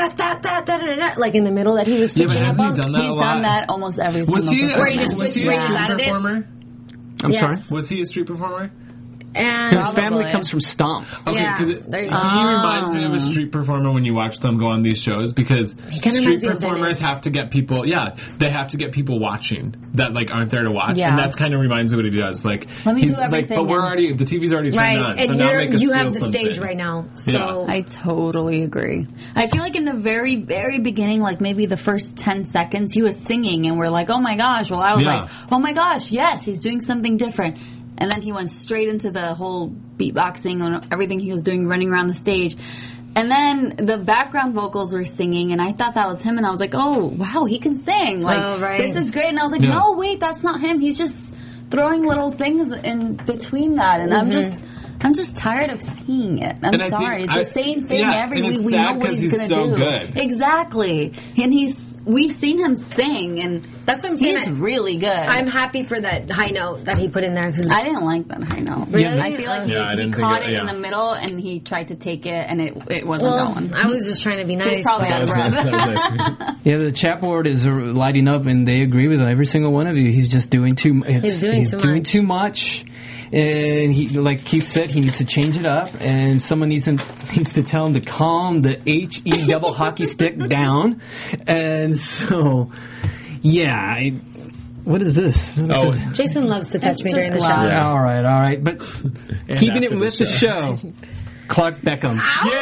[SPEAKER 3] like in the middle that he was
[SPEAKER 5] Yeah, but
[SPEAKER 3] switching up
[SPEAKER 5] hasn't
[SPEAKER 3] on.
[SPEAKER 5] he done that
[SPEAKER 4] He's
[SPEAKER 5] a lot?
[SPEAKER 4] done that almost every
[SPEAKER 5] Was
[SPEAKER 4] single
[SPEAKER 5] he a,
[SPEAKER 3] Where he
[SPEAKER 4] performance.
[SPEAKER 3] just
[SPEAKER 5] was
[SPEAKER 3] switched
[SPEAKER 5] he a
[SPEAKER 3] ranges
[SPEAKER 5] street
[SPEAKER 3] out of it?
[SPEAKER 5] performer?
[SPEAKER 2] I'm
[SPEAKER 3] Yes.
[SPEAKER 2] sorry.
[SPEAKER 5] Was he a street performer?
[SPEAKER 3] And
[SPEAKER 2] His family
[SPEAKER 4] Probably.
[SPEAKER 2] comes from Stomp.
[SPEAKER 5] Okay,
[SPEAKER 3] Yeah,
[SPEAKER 5] because
[SPEAKER 3] there
[SPEAKER 5] he
[SPEAKER 3] you go.
[SPEAKER 5] reminds me of a street performer when you watch them go on these shows, because
[SPEAKER 3] kinda
[SPEAKER 5] street
[SPEAKER 3] reminds me of
[SPEAKER 5] performers
[SPEAKER 3] Dennis.
[SPEAKER 5] have to get people, yeah, they have to get people watching that like aren't there to watch,
[SPEAKER 4] Yeah.
[SPEAKER 5] and that's kind of reminds me what he does. Like,
[SPEAKER 4] Let me
[SPEAKER 5] he's
[SPEAKER 4] do
[SPEAKER 5] like,
[SPEAKER 4] everything
[SPEAKER 5] but we're
[SPEAKER 4] and-
[SPEAKER 5] already the T V's already turned
[SPEAKER 3] right,
[SPEAKER 5] on,
[SPEAKER 3] and
[SPEAKER 5] so now
[SPEAKER 3] you're,
[SPEAKER 5] make us
[SPEAKER 3] you
[SPEAKER 5] feel
[SPEAKER 3] have the
[SPEAKER 5] something.
[SPEAKER 3] stage right now. So
[SPEAKER 4] I totally agree. I feel like in the very, very beginning, like maybe the first ten seconds, he was singing and we're like, oh my gosh. Well, I was
[SPEAKER 5] Yeah.
[SPEAKER 4] like, oh my gosh, yes, he's doing something different. And then he went straight into the whole beatboxing and everything he was doing running around the stage. And then the background vocals were singing, and I thought that was him, and I was like, oh, wow, he can sing. Like,
[SPEAKER 3] Oh, right.
[SPEAKER 4] this is great. And I was like,
[SPEAKER 5] Yeah.
[SPEAKER 4] no, wait, that's not him. He's just throwing little things in between that. And I'm just... I'm just tired of seeing it. I'm
[SPEAKER 5] And I
[SPEAKER 4] sorry.
[SPEAKER 5] think
[SPEAKER 4] It's the
[SPEAKER 5] I-
[SPEAKER 4] same thing
[SPEAKER 5] yeah,
[SPEAKER 4] every
[SPEAKER 5] and
[SPEAKER 4] week.
[SPEAKER 5] it's
[SPEAKER 4] We
[SPEAKER 5] sad
[SPEAKER 4] know what
[SPEAKER 5] 'cause
[SPEAKER 4] he's,
[SPEAKER 5] he's
[SPEAKER 4] going to
[SPEAKER 5] so
[SPEAKER 4] do.
[SPEAKER 5] good.
[SPEAKER 4] Exactly. And he's we've seen him sing, and
[SPEAKER 3] that's what I'm saying.
[SPEAKER 4] he's
[SPEAKER 3] I-
[SPEAKER 4] really good.
[SPEAKER 3] I'm happy for that high note that he put in there because
[SPEAKER 4] I didn't like that high note.
[SPEAKER 3] Really?
[SPEAKER 4] I feel like
[SPEAKER 5] Yeah, I
[SPEAKER 4] he, he
[SPEAKER 5] didn't think
[SPEAKER 4] caught
[SPEAKER 5] it-
[SPEAKER 4] it in
[SPEAKER 5] yeah.
[SPEAKER 4] the middle, and he tried to take it, and it it wasn't
[SPEAKER 3] well,
[SPEAKER 4] going.
[SPEAKER 3] I was just trying to be nice.
[SPEAKER 4] probably
[SPEAKER 3] but-
[SPEAKER 4] out of breath.
[SPEAKER 5] That was nice.
[SPEAKER 2] Yeah, the chat board is uh, lighting up, and they agree with every single one of you. He's just doing too. It's,
[SPEAKER 3] He's doing too
[SPEAKER 2] doing
[SPEAKER 3] much.
[SPEAKER 2] too much, and he, like Keith said, he needs to change it up, and someone needs to needs to tell him to calm the H E double hockey stick down. And so, yeah, I, what is this? What is
[SPEAKER 5] Oh.
[SPEAKER 2] this?
[SPEAKER 3] Jason loves to touch
[SPEAKER 4] It's
[SPEAKER 3] me
[SPEAKER 4] just
[SPEAKER 3] during the
[SPEAKER 4] loud.
[SPEAKER 3] show.
[SPEAKER 2] Yeah, all right, all right, but keeping it
[SPEAKER 5] after the
[SPEAKER 2] with the show, Clark Beckham.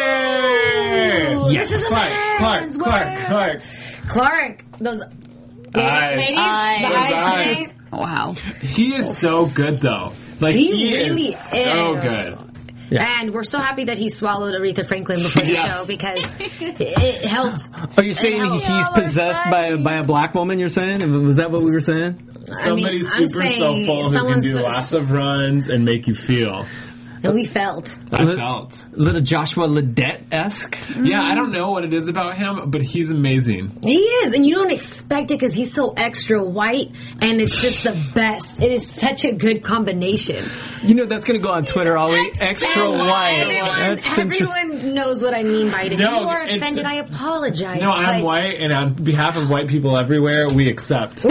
[SPEAKER 5] Yay!
[SPEAKER 2] Yes.
[SPEAKER 3] This is a
[SPEAKER 5] Clark, Clark,
[SPEAKER 3] man's
[SPEAKER 5] Clark,
[SPEAKER 3] world.
[SPEAKER 5] Clark.
[SPEAKER 3] Clark, those
[SPEAKER 5] Eyes.
[SPEAKER 3] ladies,
[SPEAKER 4] Eyes.
[SPEAKER 3] the
[SPEAKER 5] Those
[SPEAKER 3] eyes.
[SPEAKER 5] eyes.
[SPEAKER 3] thing.
[SPEAKER 4] Wow.
[SPEAKER 5] He is so good, though. Like
[SPEAKER 3] He
[SPEAKER 5] he,
[SPEAKER 3] really
[SPEAKER 5] is so
[SPEAKER 3] is.
[SPEAKER 5] good.
[SPEAKER 3] And we're so happy that he swallowed Aretha Franklin before the
[SPEAKER 5] Yes.
[SPEAKER 3] show because it helped.
[SPEAKER 2] Are you saying
[SPEAKER 3] helps.
[SPEAKER 2] he's
[SPEAKER 3] Yeah, we're
[SPEAKER 2] possessed by by a black woman? You're saying? Was that what we were saying?
[SPEAKER 5] Somebody
[SPEAKER 3] mean, I'm
[SPEAKER 5] super so
[SPEAKER 3] saying
[SPEAKER 5] full who can
[SPEAKER 3] someone's
[SPEAKER 5] do
[SPEAKER 3] so-
[SPEAKER 5] lots of runs and make you feel.
[SPEAKER 3] And we felt.
[SPEAKER 5] I
[SPEAKER 2] Lit-
[SPEAKER 5] felt.
[SPEAKER 2] Little Joshua Ledet-esque.
[SPEAKER 5] Yeah, I don't know what it is about him, but he's amazing.
[SPEAKER 3] He is, and you don't expect it because he's so extra white, and it's just the best. It is such a good combination.
[SPEAKER 2] You know that's going to go on Twitter all week. Extra
[SPEAKER 3] And
[SPEAKER 2] white.
[SPEAKER 3] Everyone,
[SPEAKER 2] That's interesting.
[SPEAKER 3] everyone knows what I mean by it. If
[SPEAKER 5] No,
[SPEAKER 3] you are
[SPEAKER 5] it's-
[SPEAKER 3] offended, I apologize.
[SPEAKER 5] No, I'm
[SPEAKER 3] but-
[SPEAKER 5] white, and on behalf of white people everywhere, we accept.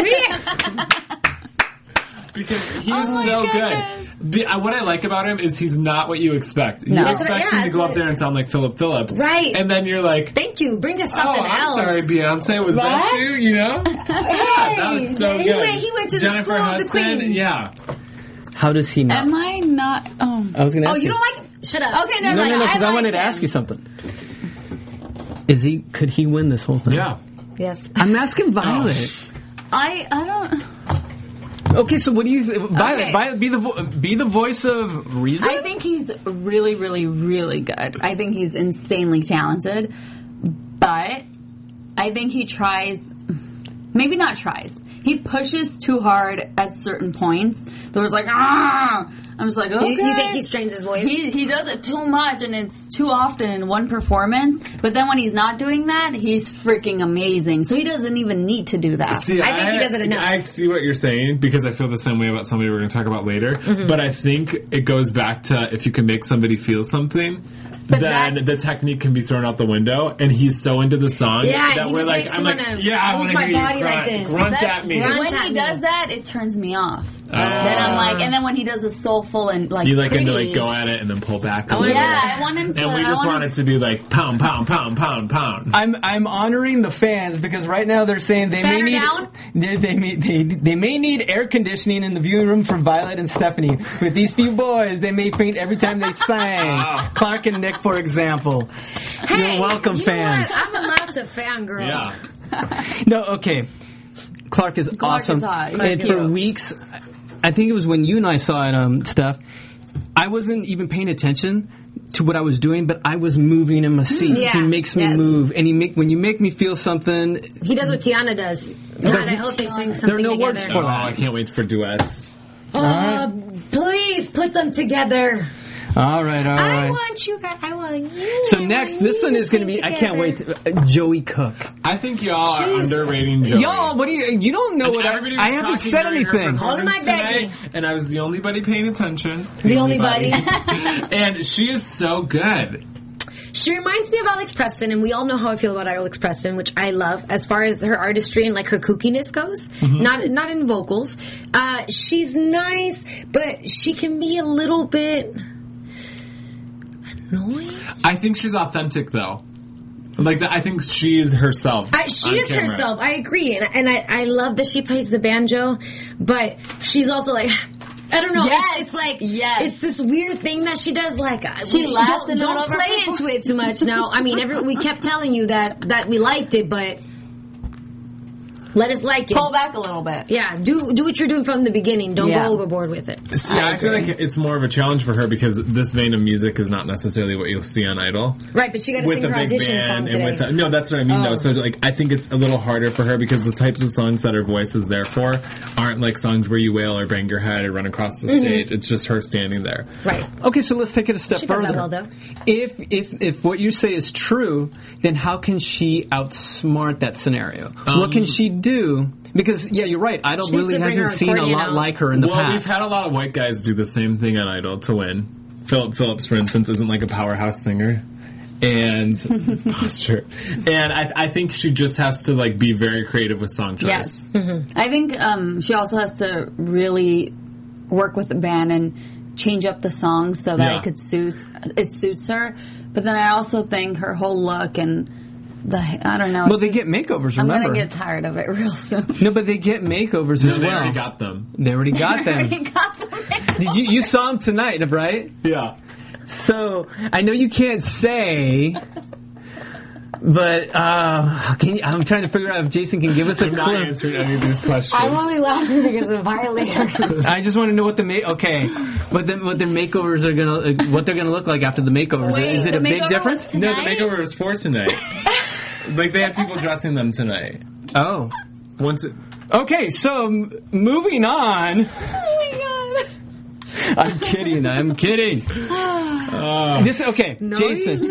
[SPEAKER 5] Because he's
[SPEAKER 3] Oh my
[SPEAKER 5] so
[SPEAKER 3] goodness.
[SPEAKER 5] good. The, uh, what I like about him is he's not what you expect.
[SPEAKER 4] No.
[SPEAKER 5] You
[SPEAKER 4] That's
[SPEAKER 3] what-
[SPEAKER 5] expect
[SPEAKER 3] yeah,
[SPEAKER 5] him to go
[SPEAKER 3] that's
[SPEAKER 5] up there and sound like Philip Phillips.
[SPEAKER 3] Right.
[SPEAKER 5] And then you're like,
[SPEAKER 3] Thank you. Bring us
[SPEAKER 5] oh,
[SPEAKER 3] something
[SPEAKER 5] I'm
[SPEAKER 3] else.
[SPEAKER 5] sorry, Beyonce. Was that
[SPEAKER 3] Right?
[SPEAKER 5] you? You know? Yeah, that was so
[SPEAKER 3] He
[SPEAKER 5] good.
[SPEAKER 3] went- he went to the
[SPEAKER 5] Jennifer
[SPEAKER 3] school of the
[SPEAKER 5] Hudson,
[SPEAKER 3] Queen.
[SPEAKER 5] Yeah.
[SPEAKER 2] How does he not?
[SPEAKER 4] Am I not? Oh.
[SPEAKER 2] I was going to
[SPEAKER 3] Oh,
[SPEAKER 2] ask
[SPEAKER 3] you don't like? Shut up.
[SPEAKER 4] Okay,
[SPEAKER 2] No,
[SPEAKER 4] never
[SPEAKER 2] no,
[SPEAKER 4] mind.
[SPEAKER 2] no, because I,
[SPEAKER 4] like
[SPEAKER 2] wanted to
[SPEAKER 4] him.
[SPEAKER 2] ask you something. Is he? Could he win this whole thing?
[SPEAKER 5] Yeah.
[SPEAKER 3] Yes.
[SPEAKER 2] I'm asking Violet.
[SPEAKER 4] I I don't.
[SPEAKER 2] Okay, so what do you? Th- Violet,
[SPEAKER 4] Okay.
[SPEAKER 2] Violet, be the vo- be the voice of reason.
[SPEAKER 4] I think he's really, really, really good. I think he's insanely talented, but I think he tries, maybe not tries. He pushes too hard at certain points. There was like, ah! I'm just like, okay.
[SPEAKER 3] You, you think he strains his voice?
[SPEAKER 4] He, he does it too much, and it's too often in one performance. But then when he's not doing that, he's freaking amazing. So he doesn't even need to do that.
[SPEAKER 5] See,
[SPEAKER 3] I think he does it enough.
[SPEAKER 5] I see what you're saying because I feel the same way about somebody we're going to talk about later.
[SPEAKER 3] Mm-hmm.
[SPEAKER 5] But I think it goes back to if you can make somebody feel something,
[SPEAKER 4] But
[SPEAKER 5] then
[SPEAKER 4] that-
[SPEAKER 5] the technique can be thrown out the window. And he's so into the song
[SPEAKER 3] Yeah,
[SPEAKER 5] that
[SPEAKER 3] he
[SPEAKER 5] we're
[SPEAKER 3] just
[SPEAKER 5] like,
[SPEAKER 3] makes
[SPEAKER 5] I'm
[SPEAKER 3] me
[SPEAKER 5] like,
[SPEAKER 3] wanna
[SPEAKER 5] yeah, I
[SPEAKER 3] move
[SPEAKER 5] want to
[SPEAKER 3] my
[SPEAKER 5] hear
[SPEAKER 3] body
[SPEAKER 5] you
[SPEAKER 3] like
[SPEAKER 5] grunt,
[SPEAKER 3] this.
[SPEAKER 5] grunt
[SPEAKER 4] That-
[SPEAKER 5] at me.
[SPEAKER 3] grunt
[SPEAKER 4] When
[SPEAKER 3] at
[SPEAKER 4] he
[SPEAKER 3] me.
[SPEAKER 4] does that, it turns me off.
[SPEAKER 5] Oh.
[SPEAKER 4] Then I'm like, and then when he does a soulful and like
[SPEAKER 5] You like him to
[SPEAKER 4] pretty,
[SPEAKER 5] like go at it and then pull back a
[SPEAKER 3] wanna-
[SPEAKER 5] little.
[SPEAKER 4] yeah, I want him to.
[SPEAKER 5] And we
[SPEAKER 4] I
[SPEAKER 5] just
[SPEAKER 4] want
[SPEAKER 5] want
[SPEAKER 4] him
[SPEAKER 5] it to be like pound, pound, pound, pound, pound.
[SPEAKER 2] I'm I'm honoring the fans because right now they're saying they
[SPEAKER 3] Fan her
[SPEAKER 2] may need
[SPEAKER 3] down?
[SPEAKER 2] they, they may they, they may need air conditioning in the viewing room for Violet and Stephanie. With these few boys, they may faint every time they sing. Clark and Nick, for example.
[SPEAKER 3] Hey,
[SPEAKER 2] You're welcome,
[SPEAKER 3] you know
[SPEAKER 2] fans.
[SPEAKER 3] what? I'm allowed to fangirl.
[SPEAKER 5] Yeah.
[SPEAKER 2] No, okay. Clark is
[SPEAKER 4] Clark
[SPEAKER 2] awesome.
[SPEAKER 4] is hot. He's
[SPEAKER 2] And for
[SPEAKER 4] cute.
[SPEAKER 2] weeks, I think it was when you and I saw it, um, Steph. I wasn't even paying attention to what I was doing, but I was moving in my seat.
[SPEAKER 3] Yeah,
[SPEAKER 2] He makes me
[SPEAKER 3] yes.
[SPEAKER 2] move, and he make when you make me feel something.
[SPEAKER 3] He does what Tiana does. God, I hope they sing something
[SPEAKER 2] There are no
[SPEAKER 3] together.
[SPEAKER 2] words for
[SPEAKER 5] Oh, I can't wait for duets.
[SPEAKER 3] Oh, please put them together.
[SPEAKER 2] All right, all
[SPEAKER 3] I
[SPEAKER 2] right.
[SPEAKER 3] want you guys. I want you.
[SPEAKER 2] So
[SPEAKER 3] I
[SPEAKER 2] next,
[SPEAKER 3] want
[SPEAKER 2] this
[SPEAKER 3] you
[SPEAKER 2] one is going to
[SPEAKER 3] sing
[SPEAKER 2] be. I can't wait.
[SPEAKER 3] together.
[SPEAKER 2] To, uh, Joey Cook.
[SPEAKER 5] I think y'all are
[SPEAKER 3] She's-
[SPEAKER 5] underrating Joey.
[SPEAKER 2] Y'all, what do you? You don't know
[SPEAKER 5] And
[SPEAKER 2] what I,
[SPEAKER 5] everybody was
[SPEAKER 2] I haven't
[SPEAKER 5] talking
[SPEAKER 2] said
[SPEAKER 5] during her
[SPEAKER 2] anything.
[SPEAKER 5] performance
[SPEAKER 3] Hold my
[SPEAKER 5] tonight,
[SPEAKER 3] baby.
[SPEAKER 5] and I was the only buddy paying attention.
[SPEAKER 3] The only
[SPEAKER 5] buddy.
[SPEAKER 3] buddy.
[SPEAKER 5] And she is so good.
[SPEAKER 3] She reminds me of Alex Preston, and we all know how I feel about Alex Preston, which I love as far as her artistry and like her kookiness goes.
[SPEAKER 2] Mm-hmm.
[SPEAKER 3] Not not in vocals. Uh, she's nice, but she can be a little bit annoying.
[SPEAKER 5] I think she's authentic, though. Like, the, I think she's herself.
[SPEAKER 3] I, she
[SPEAKER 5] on
[SPEAKER 3] is
[SPEAKER 5] camera.
[SPEAKER 3] herself. I agree, and, and I, I love that she plays the banjo, but she's also like. I don't know.
[SPEAKER 4] Yes.
[SPEAKER 3] It's, it's like
[SPEAKER 4] Yes.
[SPEAKER 3] it's this weird thing that she does. Like uh,
[SPEAKER 4] She
[SPEAKER 3] we-
[SPEAKER 4] laughs
[SPEAKER 3] don't,
[SPEAKER 4] in the
[SPEAKER 3] don't
[SPEAKER 4] middle of her
[SPEAKER 3] play
[SPEAKER 4] perform-
[SPEAKER 3] into it too much. Now, I mean, every, we kept telling you that that we liked it, but let us like it.
[SPEAKER 4] Pull back a little bit.
[SPEAKER 3] Yeah, do do what you're doing from the beginning. Don't
[SPEAKER 4] Yeah.
[SPEAKER 3] go overboard with it.
[SPEAKER 5] See, I, feel like it's more of a challenge for her because this vein of music is not necessarily what you'll see on Idol.
[SPEAKER 3] Right, but she got to
[SPEAKER 5] With
[SPEAKER 3] sing
[SPEAKER 5] a
[SPEAKER 3] her
[SPEAKER 5] big
[SPEAKER 3] audition
[SPEAKER 5] band
[SPEAKER 3] song
[SPEAKER 5] and
[SPEAKER 3] today.
[SPEAKER 5] with a, no, that's what I mean
[SPEAKER 3] Oh.
[SPEAKER 5] though. So like, I think it's a little harder for her because the types of songs that her voice is there for aren't like songs where you wail or bang your head or run across the stage. It's just her standing there.
[SPEAKER 3] Right.
[SPEAKER 2] Okay, so let's take it a step
[SPEAKER 3] She does
[SPEAKER 2] further.
[SPEAKER 3] that well, though.
[SPEAKER 2] If if if what you say is true, then how can she outsmart that scenario? what can she do? Because yeah, you're right. Idol
[SPEAKER 3] She needs
[SPEAKER 2] really
[SPEAKER 3] to bring
[SPEAKER 2] hasn't
[SPEAKER 3] her
[SPEAKER 2] seen a
[SPEAKER 3] accordion
[SPEAKER 2] lot
[SPEAKER 3] out.
[SPEAKER 2] like her in the
[SPEAKER 5] Well,
[SPEAKER 2] past.
[SPEAKER 5] we've had a lot of white guys do the same thing on Idol to win. Philip Phillips, for instance, isn't like a powerhouse singer. And that's true. And I, I think she just has to like be very creative with song choice.
[SPEAKER 4] Yes. I think um, she also has to really work with the band and change up the songs so that
[SPEAKER 5] Yeah.
[SPEAKER 4] it could suit it suits her. But then I also think her whole look and the I don't know.
[SPEAKER 2] well,
[SPEAKER 4] it's
[SPEAKER 2] they
[SPEAKER 4] just-
[SPEAKER 2] get makeovers.
[SPEAKER 4] I'm
[SPEAKER 2] Remember?
[SPEAKER 4] gonna get tired of it real soon.
[SPEAKER 2] no, but they get makeovers
[SPEAKER 5] No,
[SPEAKER 2] as
[SPEAKER 5] they
[SPEAKER 2] well.
[SPEAKER 5] already got them.
[SPEAKER 2] they already got them. Did you you saw them tonight, right?
[SPEAKER 5] Yeah.
[SPEAKER 2] So I know you can't say, but uh, can you, I'm trying to figure out if Jason can give us a
[SPEAKER 5] I'm not
[SPEAKER 2] clue.
[SPEAKER 5] answering any of these questions.
[SPEAKER 3] I'm only laughing because of violators.
[SPEAKER 2] I just want to know what the ma- okay, what the what their makeovers are gonna uh, what they're gonna look like after the makeovers.
[SPEAKER 4] Wait,
[SPEAKER 2] Is it
[SPEAKER 4] the
[SPEAKER 2] a big
[SPEAKER 4] makeover
[SPEAKER 2] difference?
[SPEAKER 4] was
[SPEAKER 5] No, the
[SPEAKER 4] tonight?
[SPEAKER 5] makeover was for tonight. Like they had people dressing them tonight.
[SPEAKER 2] Oh,
[SPEAKER 5] Once it,
[SPEAKER 2] okay. So m- moving on.
[SPEAKER 3] Oh
[SPEAKER 2] I'm kidding. I'm kidding. This okay, Jason.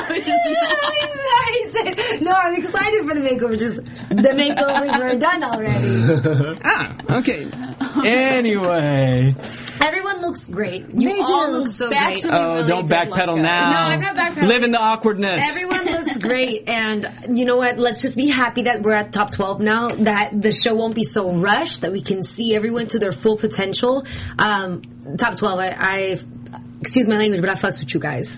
[SPEAKER 3] I said, no, I'm excited for the makeover. Just the makeovers were done already.
[SPEAKER 2] Ah, okay. Anyway,
[SPEAKER 3] Everyone looks great. You
[SPEAKER 4] They
[SPEAKER 3] all
[SPEAKER 4] do.
[SPEAKER 3] look so
[SPEAKER 4] They
[SPEAKER 3] great.
[SPEAKER 4] actually
[SPEAKER 2] oh,
[SPEAKER 4] really
[SPEAKER 2] don't
[SPEAKER 4] did look
[SPEAKER 2] backpedal
[SPEAKER 4] good.
[SPEAKER 2] now.
[SPEAKER 3] No, I'm not backpedaling.
[SPEAKER 2] Live in the awkwardness.
[SPEAKER 3] Everyone looks great, and you know what? Let's just be happy that we're at top twelve now. That the show won't be so rushed. That we can see everyone to their full potential. Um, top twelve. I, I excuse my language, but I fucks with you guys.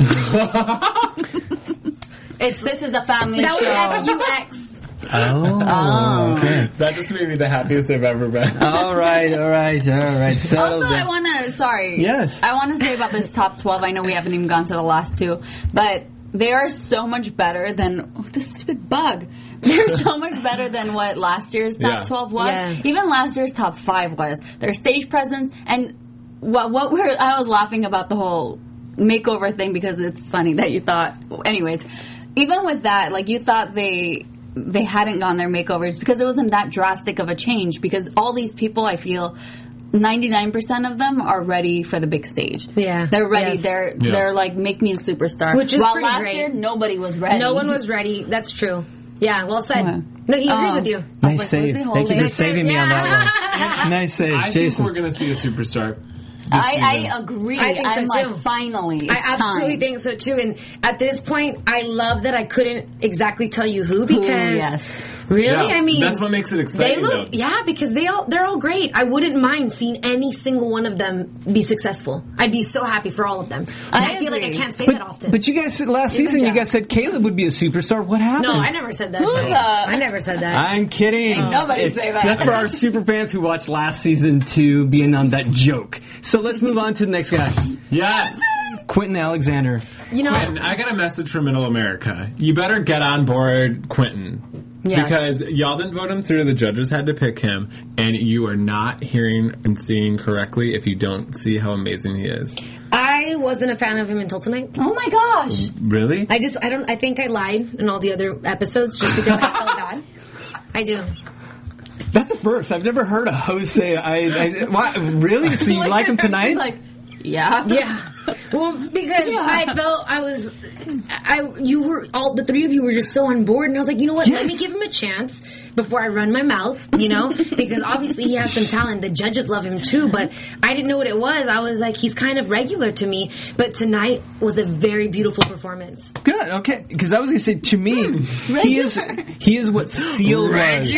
[SPEAKER 4] It's this is a family
[SPEAKER 3] That was
[SPEAKER 4] show.
[SPEAKER 3] F U X.
[SPEAKER 2] Oh, okay.
[SPEAKER 5] that just made me the happiest I've ever been.
[SPEAKER 2] All right, all right, all right. Settle
[SPEAKER 4] Also, I
[SPEAKER 2] down.
[SPEAKER 4] want to, sorry.
[SPEAKER 2] Yes.
[SPEAKER 4] I want to say about this top twelve, I know we haven't even gone to the last two, but they are so much better than, oh, this stupid bug. They're so much better than what last year's top
[SPEAKER 5] Yeah.
[SPEAKER 4] twelve was.
[SPEAKER 3] Yeah.
[SPEAKER 4] Even last year's top five was. Their stage presence, and what, what we're, I was laughing about the whole makeover thing because it's funny that you thought, anyways, even with that, like you thought they, they hadn't gone their makeovers because it wasn't that drastic of a change because all these people, I feel, ninety-nine percent of them are ready for the big stage.
[SPEAKER 3] Yeah.
[SPEAKER 4] They're ready.
[SPEAKER 3] Yes.
[SPEAKER 4] They're
[SPEAKER 5] Yeah.
[SPEAKER 4] they're like, make me a superstar.
[SPEAKER 3] Which is
[SPEAKER 4] While
[SPEAKER 3] pretty
[SPEAKER 4] last
[SPEAKER 3] great.
[SPEAKER 4] year, nobody was ready.
[SPEAKER 3] No one was ready. That's true. Yeah, well said.
[SPEAKER 4] Yeah.
[SPEAKER 3] No, he agrees
[SPEAKER 4] Oh.
[SPEAKER 3] with you.
[SPEAKER 4] I was
[SPEAKER 2] Nice
[SPEAKER 4] like,
[SPEAKER 2] save.
[SPEAKER 4] was he
[SPEAKER 2] Thank you
[SPEAKER 4] holding
[SPEAKER 2] for
[SPEAKER 4] it?
[SPEAKER 2] saving me on that one. Nice save,
[SPEAKER 5] I
[SPEAKER 2] Jason.
[SPEAKER 5] think we're gonna see a superstar. this
[SPEAKER 4] I,
[SPEAKER 5] season.
[SPEAKER 4] I agree.
[SPEAKER 3] I think so,
[SPEAKER 4] I'm
[SPEAKER 3] too.
[SPEAKER 4] like, finally. It's
[SPEAKER 3] I absolutely
[SPEAKER 4] time.
[SPEAKER 3] think so too. And at this point, I love that I couldn't exactly tell you who because
[SPEAKER 4] yes.
[SPEAKER 3] really,
[SPEAKER 5] Yeah,
[SPEAKER 3] I mean,
[SPEAKER 5] that's what makes it
[SPEAKER 3] they
[SPEAKER 5] exciting.
[SPEAKER 3] look,
[SPEAKER 5] though.
[SPEAKER 3] yeah, because they all they're all great. I wouldn't mind seeing any single one of them be successful. I'd be so happy for all of them. And I,
[SPEAKER 4] I
[SPEAKER 3] feel like I
[SPEAKER 4] agree.
[SPEAKER 3] can't say that often.
[SPEAKER 2] But you guys said last season, you
[SPEAKER 3] job.
[SPEAKER 2] guys said Caleb would be a superstar. What happened?
[SPEAKER 3] no, I never said that.
[SPEAKER 4] Who
[SPEAKER 3] No.
[SPEAKER 4] the-
[SPEAKER 3] I never said that.
[SPEAKER 2] I'm kidding.
[SPEAKER 4] Ain't nobody
[SPEAKER 2] If-
[SPEAKER 4] say that.
[SPEAKER 2] That's for our super fans who watched last season to being on that joke. So let's move on to the next guy,
[SPEAKER 5] Yes.
[SPEAKER 2] Quentin Alexander.
[SPEAKER 3] you know,
[SPEAKER 5] Quentin, I got a message from Middle America. You better get on board Quentin.
[SPEAKER 3] Yes.
[SPEAKER 5] Because y'all didn't vote him through, the judges had to pick him, and you are not hearing and seeing correctly if you don't see how amazing he is.
[SPEAKER 3] I I wasn't a fan of him until tonight.
[SPEAKER 4] Oh my gosh.
[SPEAKER 5] Really?
[SPEAKER 3] I just, I don't, I think I lied in all the other episodes just because I felt bad. I do.
[SPEAKER 2] That's a first. I've never heard a host say, I, I why, really? So you like him tonight?
[SPEAKER 4] She's like, yeah.
[SPEAKER 3] Yeah. Well, because
[SPEAKER 4] Yeah.
[SPEAKER 3] I felt I was, I you were all the three of you were just so on board, and I was like, you know what? Let me
[SPEAKER 2] Yes.
[SPEAKER 3] give him a chance before I run my mouth, you know, because obviously he has some talent. The judges love him too, but I didn't know what it was. I was like, he's kind of regular to me, but tonight was a very beautiful performance.
[SPEAKER 2] Good, okay. Because I was going to say, to me, he is he is what Seal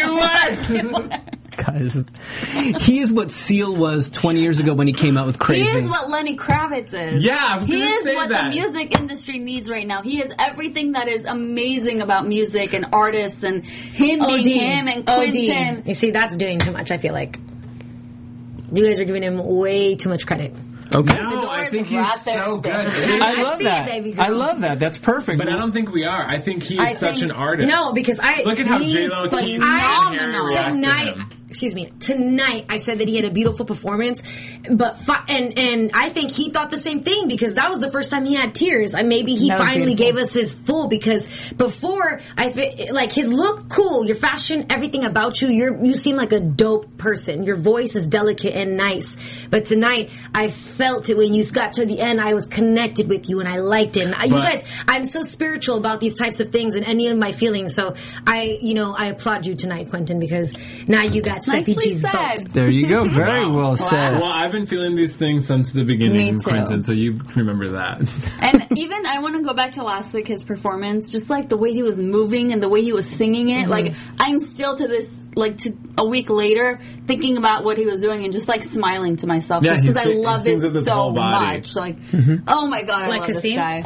[SPEAKER 2] was. Guys, he is what Seal was twenty years ago when he came out with
[SPEAKER 4] He
[SPEAKER 2] Crazy.
[SPEAKER 4] is what Lenny Kravitz is.
[SPEAKER 5] Yeah, I was
[SPEAKER 4] He
[SPEAKER 5] gonna
[SPEAKER 4] is
[SPEAKER 5] say
[SPEAKER 4] what
[SPEAKER 5] that.
[SPEAKER 4] the music industry needs right now. He is everything that is amazing about music and artists and him being him and Quentin.
[SPEAKER 3] You see, that's doing too much, I feel like. You guys are giving him way too much credit.
[SPEAKER 2] Okay.
[SPEAKER 4] The
[SPEAKER 5] No,
[SPEAKER 4] door
[SPEAKER 5] I
[SPEAKER 4] is
[SPEAKER 5] think
[SPEAKER 4] right
[SPEAKER 5] he's
[SPEAKER 4] there,
[SPEAKER 5] so
[SPEAKER 4] Steph.
[SPEAKER 5] good.
[SPEAKER 2] I
[SPEAKER 3] I
[SPEAKER 2] love
[SPEAKER 3] see
[SPEAKER 2] that.
[SPEAKER 3] it, baby girl.
[SPEAKER 2] I love that. That's perfect.
[SPEAKER 5] But I don't think we are. I think he's
[SPEAKER 3] I
[SPEAKER 5] such
[SPEAKER 3] think-
[SPEAKER 5] an artist.
[SPEAKER 3] No, because I
[SPEAKER 5] Look at how
[SPEAKER 4] he's
[SPEAKER 5] J Lo keeps
[SPEAKER 4] phenomenal.
[SPEAKER 5] react to
[SPEAKER 3] tonight,
[SPEAKER 5] him.
[SPEAKER 3] excuse me, tonight I said that he had a beautiful performance, but fi- and and I think he thought the same thing because that was the first time he had tears. And maybe he
[SPEAKER 4] That was
[SPEAKER 3] finally
[SPEAKER 4] beautiful.
[SPEAKER 3] gave us his full because before I fe- like his look cool, your fashion, everything about you, you're you seem like a dope person. Your voice is delicate and nice, but tonight I felt it when you got to the end. I was connected with you and I liked it. And I- you
[SPEAKER 5] But-
[SPEAKER 3] guys, I'm so spiritual about these types of things and any of my feelings. So I, you know, I applaud you tonight, Quentin, because now you got Steffi
[SPEAKER 4] Nicely
[SPEAKER 3] G's
[SPEAKER 4] said.
[SPEAKER 3] vote.
[SPEAKER 2] There you go. Very well said.
[SPEAKER 5] Well, I've been feeling these things since the beginning,
[SPEAKER 4] Me too.
[SPEAKER 5] Quentin, so you remember that.
[SPEAKER 4] And even I want to go back to last week, his performance, just like the way he was moving and the way he was singing it. Like I'm still to this, like to a week later, thinking about what he was doing and just like smiling to myself,
[SPEAKER 5] Yeah,
[SPEAKER 4] just
[SPEAKER 5] he
[SPEAKER 4] because I
[SPEAKER 5] sing- he
[SPEAKER 4] love
[SPEAKER 5] sings
[SPEAKER 4] it
[SPEAKER 5] with his
[SPEAKER 4] so
[SPEAKER 5] whole body.
[SPEAKER 4] much. Like, oh my god, I
[SPEAKER 3] Like
[SPEAKER 4] love this
[SPEAKER 3] Kasim?
[SPEAKER 4] guy.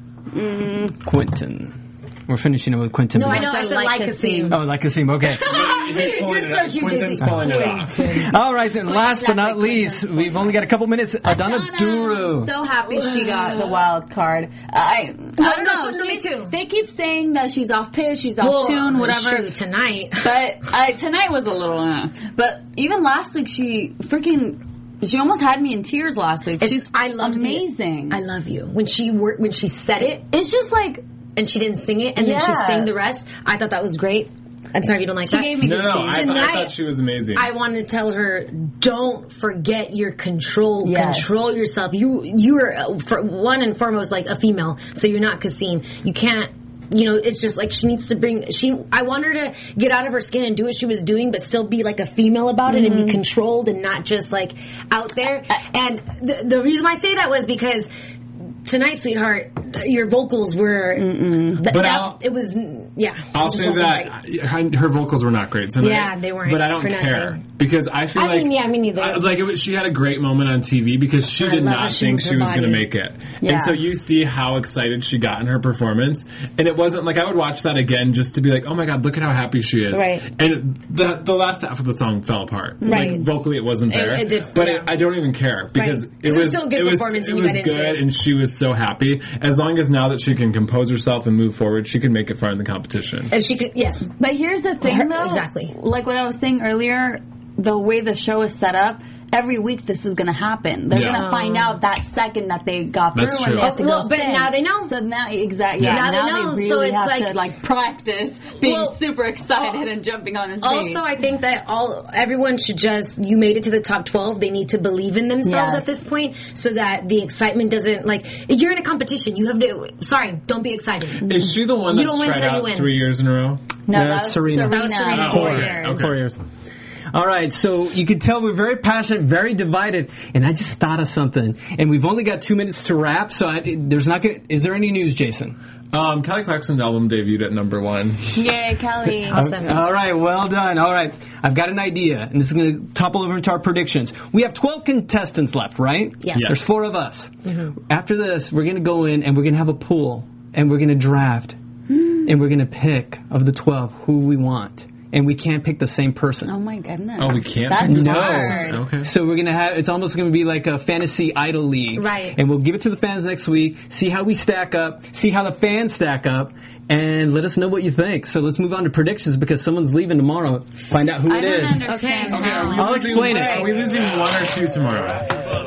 [SPEAKER 2] Quentin. We're finishing it with Quentin.
[SPEAKER 3] No, I
[SPEAKER 2] because-
[SPEAKER 3] know. I said
[SPEAKER 4] Like
[SPEAKER 3] like
[SPEAKER 4] a
[SPEAKER 3] a scene.
[SPEAKER 2] Oh, like Kasim. Okay.
[SPEAKER 5] He's pulling
[SPEAKER 3] You're
[SPEAKER 5] it
[SPEAKER 3] so
[SPEAKER 5] off.
[SPEAKER 3] cute,
[SPEAKER 5] Quentin's
[SPEAKER 3] J C.
[SPEAKER 5] pulling it off.
[SPEAKER 2] All right, then. Last but not
[SPEAKER 4] Classic
[SPEAKER 2] least,
[SPEAKER 4] Quentin.
[SPEAKER 2] we've only got a couple minutes. Adana
[SPEAKER 4] Donna,
[SPEAKER 2] Duru.
[SPEAKER 4] so happy she got the wild card. I, I don't
[SPEAKER 3] no,
[SPEAKER 4] know.
[SPEAKER 3] so- no, me
[SPEAKER 4] She-
[SPEAKER 3] too.
[SPEAKER 4] They keep saying that she's off pitch, she's off
[SPEAKER 3] Well,
[SPEAKER 4] tune, whatever.
[SPEAKER 3] shoot, tonight.
[SPEAKER 4] But uh, tonight was a little. Uh, but even last week, she freaking. She almost had me in tears last week.
[SPEAKER 3] It's-
[SPEAKER 4] She's
[SPEAKER 3] I loved it.
[SPEAKER 4] amazing.
[SPEAKER 3] I love you. When she wor- when she said it,
[SPEAKER 4] It's just like
[SPEAKER 3] and she didn't sing it, and then she
[SPEAKER 4] Yeah.
[SPEAKER 3] sang the rest. I thought that was great. I'm sorry if you don't like
[SPEAKER 4] she
[SPEAKER 3] that.
[SPEAKER 4] gave me
[SPEAKER 5] No,
[SPEAKER 4] good
[SPEAKER 5] no, I,
[SPEAKER 4] scenes.
[SPEAKER 5] th- I
[SPEAKER 3] Tonight,
[SPEAKER 5] thought she was amazing.
[SPEAKER 3] I wanted to tell her, don't forget your control.
[SPEAKER 4] Yes.
[SPEAKER 3] Control yourself. You you are uh, for one and foremost like a female, so you're not Kasim. You can't. You know, it's just like she needs to bring. She. I want her to get out of her skin and do what she was doing, but still be like a female about it and be controlled and not just like out there. And the, the reason why I say that was because tonight, sweetheart, your vocals were. Th-
[SPEAKER 5] But
[SPEAKER 3] that-
[SPEAKER 5] I'll-
[SPEAKER 3] it was. Yeah.
[SPEAKER 5] I'll
[SPEAKER 3] it just
[SPEAKER 5] say
[SPEAKER 3] wasn't
[SPEAKER 5] that
[SPEAKER 3] great.
[SPEAKER 5] her, her vocals were not great tonight.
[SPEAKER 3] Yeah, they weren't,
[SPEAKER 5] But I don't
[SPEAKER 3] for
[SPEAKER 5] care
[SPEAKER 3] nothing.
[SPEAKER 5] because I feel
[SPEAKER 3] I
[SPEAKER 5] like
[SPEAKER 3] mean, yeah, me neither.
[SPEAKER 5] I- like it was, she had a great moment on T V because she
[SPEAKER 3] I
[SPEAKER 5] did
[SPEAKER 3] love
[SPEAKER 5] not
[SPEAKER 3] how she
[SPEAKER 5] think
[SPEAKER 3] moved
[SPEAKER 5] she
[SPEAKER 3] her
[SPEAKER 5] was going to
[SPEAKER 3] body.
[SPEAKER 5] make it,
[SPEAKER 4] Yeah.
[SPEAKER 5] and so you see how excited she got in her performance, and it wasn't like I would watch that again just to be like, oh my god, look at how happy she is.
[SPEAKER 3] Right.
[SPEAKER 5] And the the last half of the song fell apart.
[SPEAKER 3] Right.
[SPEAKER 5] Like vocally, it wasn't
[SPEAKER 3] It-
[SPEAKER 5] there.
[SPEAKER 3] it did-
[SPEAKER 5] but
[SPEAKER 3] yeah.
[SPEAKER 5] it, I don't even care because
[SPEAKER 3] Right.
[SPEAKER 5] it
[SPEAKER 3] It was
[SPEAKER 5] was
[SPEAKER 3] still a good
[SPEAKER 5] it was,
[SPEAKER 3] performance
[SPEAKER 5] it
[SPEAKER 3] when you
[SPEAKER 5] was
[SPEAKER 3] got into
[SPEAKER 5] good,
[SPEAKER 3] it.
[SPEAKER 5] and she was so happy. As long as now that she can compose herself and move forward, she can make it far in the competition.
[SPEAKER 3] If she could, yes.
[SPEAKER 4] But here's the thing,
[SPEAKER 3] Her-
[SPEAKER 4] though.
[SPEAKER 3] exactly.
[SPEAKER 4] Like what I was saying earlier, the way the show is set up, every week this is going to happen. They're
[SPEAKER 5] Yeah.
[SPEAKER 4] going to find out that second that they got
[SPEAKER 5] That's
[SPEAKER 4] through
[SPEAKER 5] true.
[SPEAKER 4] and they have to
[SPEAKER 3] Oh, well,
[SPEAKER 4] go
[SPEAKER 3] but
[SPEAKER 4] sing.
[SPEAKER 3] now they know.
[SPEAKER 4] So now, exactly. Yeah,
[SPEAKER 3] Now
[SPEAKER 4] now,
[SPEAKER 3] they know.
[SPEAKER 4] they really
[SPEAKER 3] So it's
[SPEAKER 4] have
[SPEAKER 3] like-
[SPEAKER 4] to like practice being
[SPEAKER 3] Well,
[SPEAKER 4] super excited and jumping on a stage.
[SPEAKER 3] Also, I think that all everyone should just you made it to the top twelve. They need to believe in themselves
[SPEAKER 4] Yes.
[SPEAKER 3] at this point, so that the excitement doesn't like. You're in a competition. You have to. Sorry, don't be excited.
[SPEAKER 5] Is she the one
[SPEAKER 3] You
[SPEAKER 5] that's
[SPEAKER 3] don't win
[SPEAKER 5] tried
[SPEAKER 3] till you
[SPEAKER 5] out
[SPEAKER 3] win.
[SPEAKER 5] three years in a row?
[SPEAKER 4] no,
[SPEAKER 2] Yeah,
[SPEAKER 4] that
[SPEAKER 2] that's
[SPEAKER 4] was
[SPEAKER 2] Serena.
[SPEAKER 4] Serena.
[SPEAKER 3] That was Serena.
[SPEAKER 4] Four
[SPEAKER 5] Okay,
[SPEAKER 4] years.
[SPEAKER 5] okay.
[SPEAKER 2] Four years. All right, so you can tell we're very passionate, very divided, and I just thought of something. And we've only got two minutes to wrap, so I, there's not going. Is there any news, Jason?
[SPEAKER 5] Um, Kelly Clarkson's album debuted at number one.
[SPEAKER 4] Yay, Kelly.
[SPEAKER 3] Awesome.
[SPEAKER 2] All right, well done. All right, I've got an idea, and this is going to topple over into our predictions. We have twelve contestants left, right?
[SPEAKER 3] Yes.
[SPEAKER 5] Yes.
[SPEAKER 2] There's four of us. After this, we're going to go in and we're going to have a pool, and we're going to draft, and we're going to pick of the twelve who we want, and we can't pick the same person.
[SPEAKER 4] Oh my goodness.
[SPEAKER 5] Oh, we can't
[SPEAKER 4] That's
[SPEAKER 5] pick the
[SPEAKER 2] same
[SPEAKER 4] hard.
[SPEAKER 5] Okay.
[SPEAKER 2] So we're gonna have. It's almost gonna be like a fantasy idol league,
[SPEAKER 3] Right.
[SPEAKER 2] And we'll give it to the fans next week. See how we stack up. See how the fans stack up, and let us know what you think. So let's move on to predictions because someone's leaving tomorrow. Find out who
[SPEAKER 4] I
[SPEAKER 2] it
[SPEAKER 4] don't
[SPEAKER 2] is.
[SPEAKER 4] understand
[SPEAKER 3] Okay.
[SPEAKER 4] how.
[SPEAKER 2] I'll explain it.
[SPEAKER 5] Are we losing one or two tomorrow?
[SPEAKER 2] I,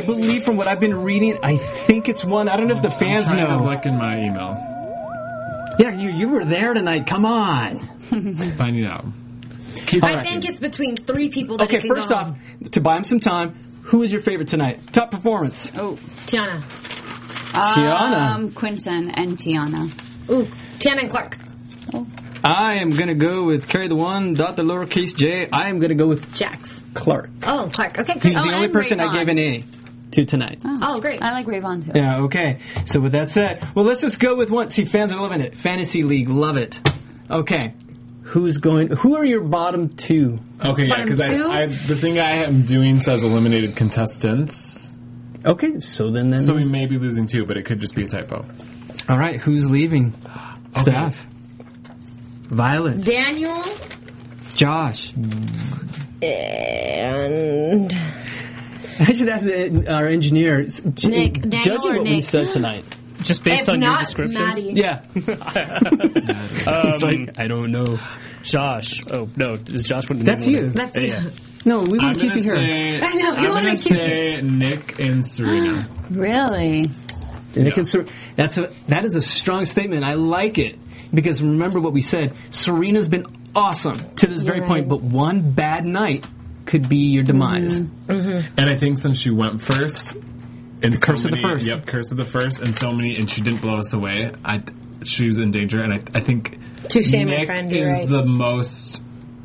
[SPEAKER 2] believe from what I've been reading, I think it's one. I don't know if the fans
[SPEAKER 5] I'm trying
[SPEAKER 2] know.
[SPEAKER 5] to look in my email.
[SPEAKER 2] Yeah, you you were there tonight. Come on.
[SPEAKER 5] Finding out.
[SPEAKER 2] Keep
[SPEAKER 3] I think it's between three people that
[SPEAKER 2] Okay,
[SPEAKER 3] it can
[SPEAKER 2] first
[SPEAKER 3] go
[SPEAKER 2] off,
[SPEAKER 3] home.
[SPEAKER 2] to buy him some time, who is your favorite tonight? Top performance.
[SPEAKER 4] Oh,
[SPEAKER 3] Tiana.
[SPEAKER 2] Tiana.
[SPEAKER 4] Um, Quentin and Tiana.
[SPEAKER 3] Ooh, Tiana and Clark.
[SPEAKER 2] I am going to go with Carry the One, Dot the lowercase j. I am going to go with
[SPEAKER 3] Jax.
[SPEAKER 2] Clark.
[SPEAKER 3] Oh, Clark. Okay,
[SPEAKER 2] He's
[SPEAKER 3] great.
[SPEAKER 2] the
[SPEAKER 3] Oh,
[SPEAKER 2] only
[SPEAKER 4] and
[SPEAKER 2] person I
[SPEAKER 4] Rayvon.
[SPEAKER 2] gave an A to tonight.
[SPEAKER 3] oh, great.
[SPEAKER 4] I like Rayvon too.
[SPEAKER 2] Yeah, okay. So with that said, well, let's just go with one. See, fans are loving it. Fantasy League, love it. Okay. Who's going, who are your bottom two?
[SPEAKER 5] Okay, yeah, because I,
[SPEAKER 3] Bottom two?
[SPEAKER 5] I the thing I am doing says eliminated contestants,
[SPEAKER 2] Okay, so then, then
[SPEAKER 5] so we may be losing two, but it could just be a typo.
[SPEAKER 2] all right, who's leaving? Steph. Violet.
[SPEAKER 3] Daniel
[SPEAKER 2] Josh.
[SPEAKER 3] and
[SPEAKER 2] I should ask the, our engineer.
[SPEAKER 3] Nick. Daniel
[SPEAKER 2] Judging
[SPEAKER 3] or
[SPEAKER 2] what we
[SPEAKER 3] Nick?
[SPEAKER 2] said tonight.
[SPEAKER 6] Just based
[SPEAKER 3] if
[SPEAKER 6] on your
[SPEAKER 3] not,
[SPEAKER 6] descriptions.
[SPEAKER 3] Maddie.
[SPEAKER 2] Yeah. It's
[SPEAKER 6] Um,
[SPEAKER 2] like, I don't know.
[SPEAKER 6] Josh. Oh, no. Is Josh one?
[SPEAKER 2] That's you.
[SPEAKER 3] That's
[SPEAKER 6] Yeah.
[SPEAKER 3] you.
[SPEAKER 2] No, we
[SPEAKER 5] I'm
[SPEAKER 2] want to keep
[SPEAKER 5] gonna
[SPEAKER 2] you here.
[SPEAKER 5] say
[SPEAKER 3] I know, you
[SPEAKER 5] I'm
[SPEAKER 3] wanna
[SPEAKER 5] gonna
[SPEAKER 3] keep
[SPEAKER 5] say Nick and Serena.
[SPEAKER 4] Really?
[SPEAKER 2] And it can ser- that's a that is a strong statement. I like it because remember what we said. Serena's been awesome to this very
[SPEAKER 3] right.
[SPEAKER 2] point, but one bad night could be your demise.
[SPEAKER 5] And I think since she went first, and so
[SPEAKER 2] curse of the
[SPEAKER 5] many-
[SPEAKER 2] first.
[SPEAKER 5] Yep, curse of the first, and so many, and she didn't blow us away. I she was in danger, and I I think
[SPEAKER 3] Touche, my
[SPEAKER 5] Nick
[SPEAKER 3] friend,
[SPEAKER 5] is
[SPEAKER 3] you're right.
[SPEAKER 5] the most.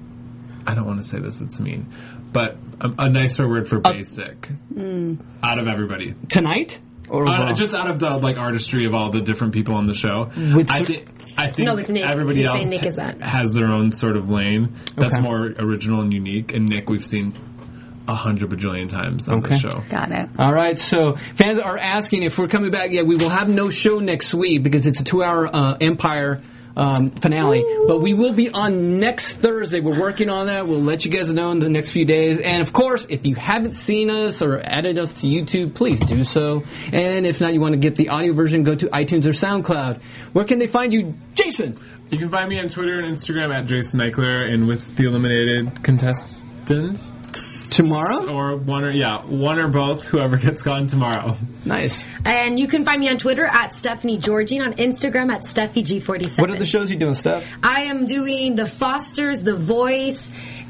[SPEAKER 5] I don't want to say this; it's mean, but a, a nicer word for basic out of everybody.
[SPEAKER 2] Tonight or
[SPEAKER 5] Uh,
[SPEAKER 2] overall?
[SPEAKER 5] just out of the like artistry of all the different people on the show.
[SPEAKER 2] With
[SPEAKER 5] I,
[SPEAKER 2] Ser-
[SPEAKER 5] thi- I think
[SPEAKER 3] No, with Nick.
[SPEAKER 5] everybody
[SPEAKER 3] He's
[SPEAKER 5] else
[SPEAKER 3] saying Nick is that.
[SPEAKER 5] has their own sort of lane that's
[SPEAKER 2] Okay.
[SPEAKER 5] more original and unique. And Nick, we've seen a hundred bajillion times on
[SPEAKER 2] Okay.
[SPEAKER 5] the show.
[SPEAKER 4] Got it.
[SPEAKER 2] All right, so fans are asking if we're coming back. Yeah, we will have no show next week because it's a two-hour uh, Empire um, finale. But we will be on next Thursday. We're working on that. We'll let you guys know in the next few days. And of course, if you haven't seen us or added us to YouTube, please do so. And if not, you want to get the audio version, go to iTunes or SoundCloud. Where can they find you, Jason?
[SPEAKER 5] You can find me on Twitter and Instagram at Jason Eichler, and with the eliminated contestant.
[SPEAKER 2] Tomorrow?
[SPEAKER 5] Or one or, yeah, one or both, whoever gets gone tomorrow.
[SPEAKER 2] Nice.
[SPEAKER 3] And you can find me on Twitter at Stephanie Georgine, on Instagram at Steffi G forty-seven.
[SPEAKER 2] What are the shows you doing, Steph?
[SPEAKER 3] I am doing The Fosters, The Voice,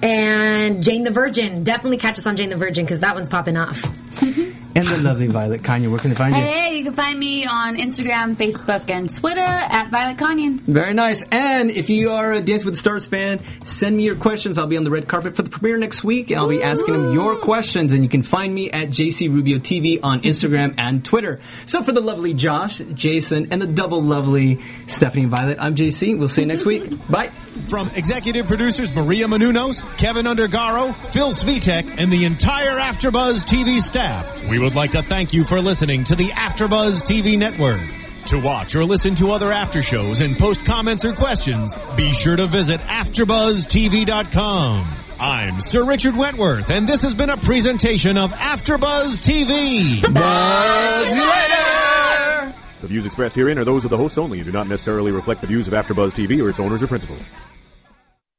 [SPEAKER 3] and Jane the Virgin. Definitely catch us on Jane the Virgin because that one's popping off.
[SPEAKER 2] And the lovely Violet Kanye. Where can they find you?
[SPEAKER 4] Hey, you can find me on Instagram, Facebook, and Twitter at Violet Kanyan.
[SPEAKER 2] Very nice. And if you are a Dance with the Stars fan, send me your questions. I'll be on the red carpet for the premiere next week, and I'll be asking them your questions. And you can find me at J C Rubio T V on Instagram and Twitter. So for the lovely Josh, Jason, and the double lovely Stephanie and Violet, I'm J C. We'll see you next week. Bye.
[SPEAKER 1] From executive producers Maria Menounos, Kevin Undergaro, Phil Svitek, and the entire AfterBuzz T V staff, we would like to thank you for listening to the AfterBuzz T V network. To watch or listen to other after shows and post comments or questions, be sure to visit after buzz T V dot com. I'm Sir Richard Wentworth, and this has been a presentation of AfterBuzz T V. Buzz you later!
[SPEAKER 7] The views expressed herein are those of the hosts only and do not necessarily reflect the views of AfterBuzz T V or its owners or principals.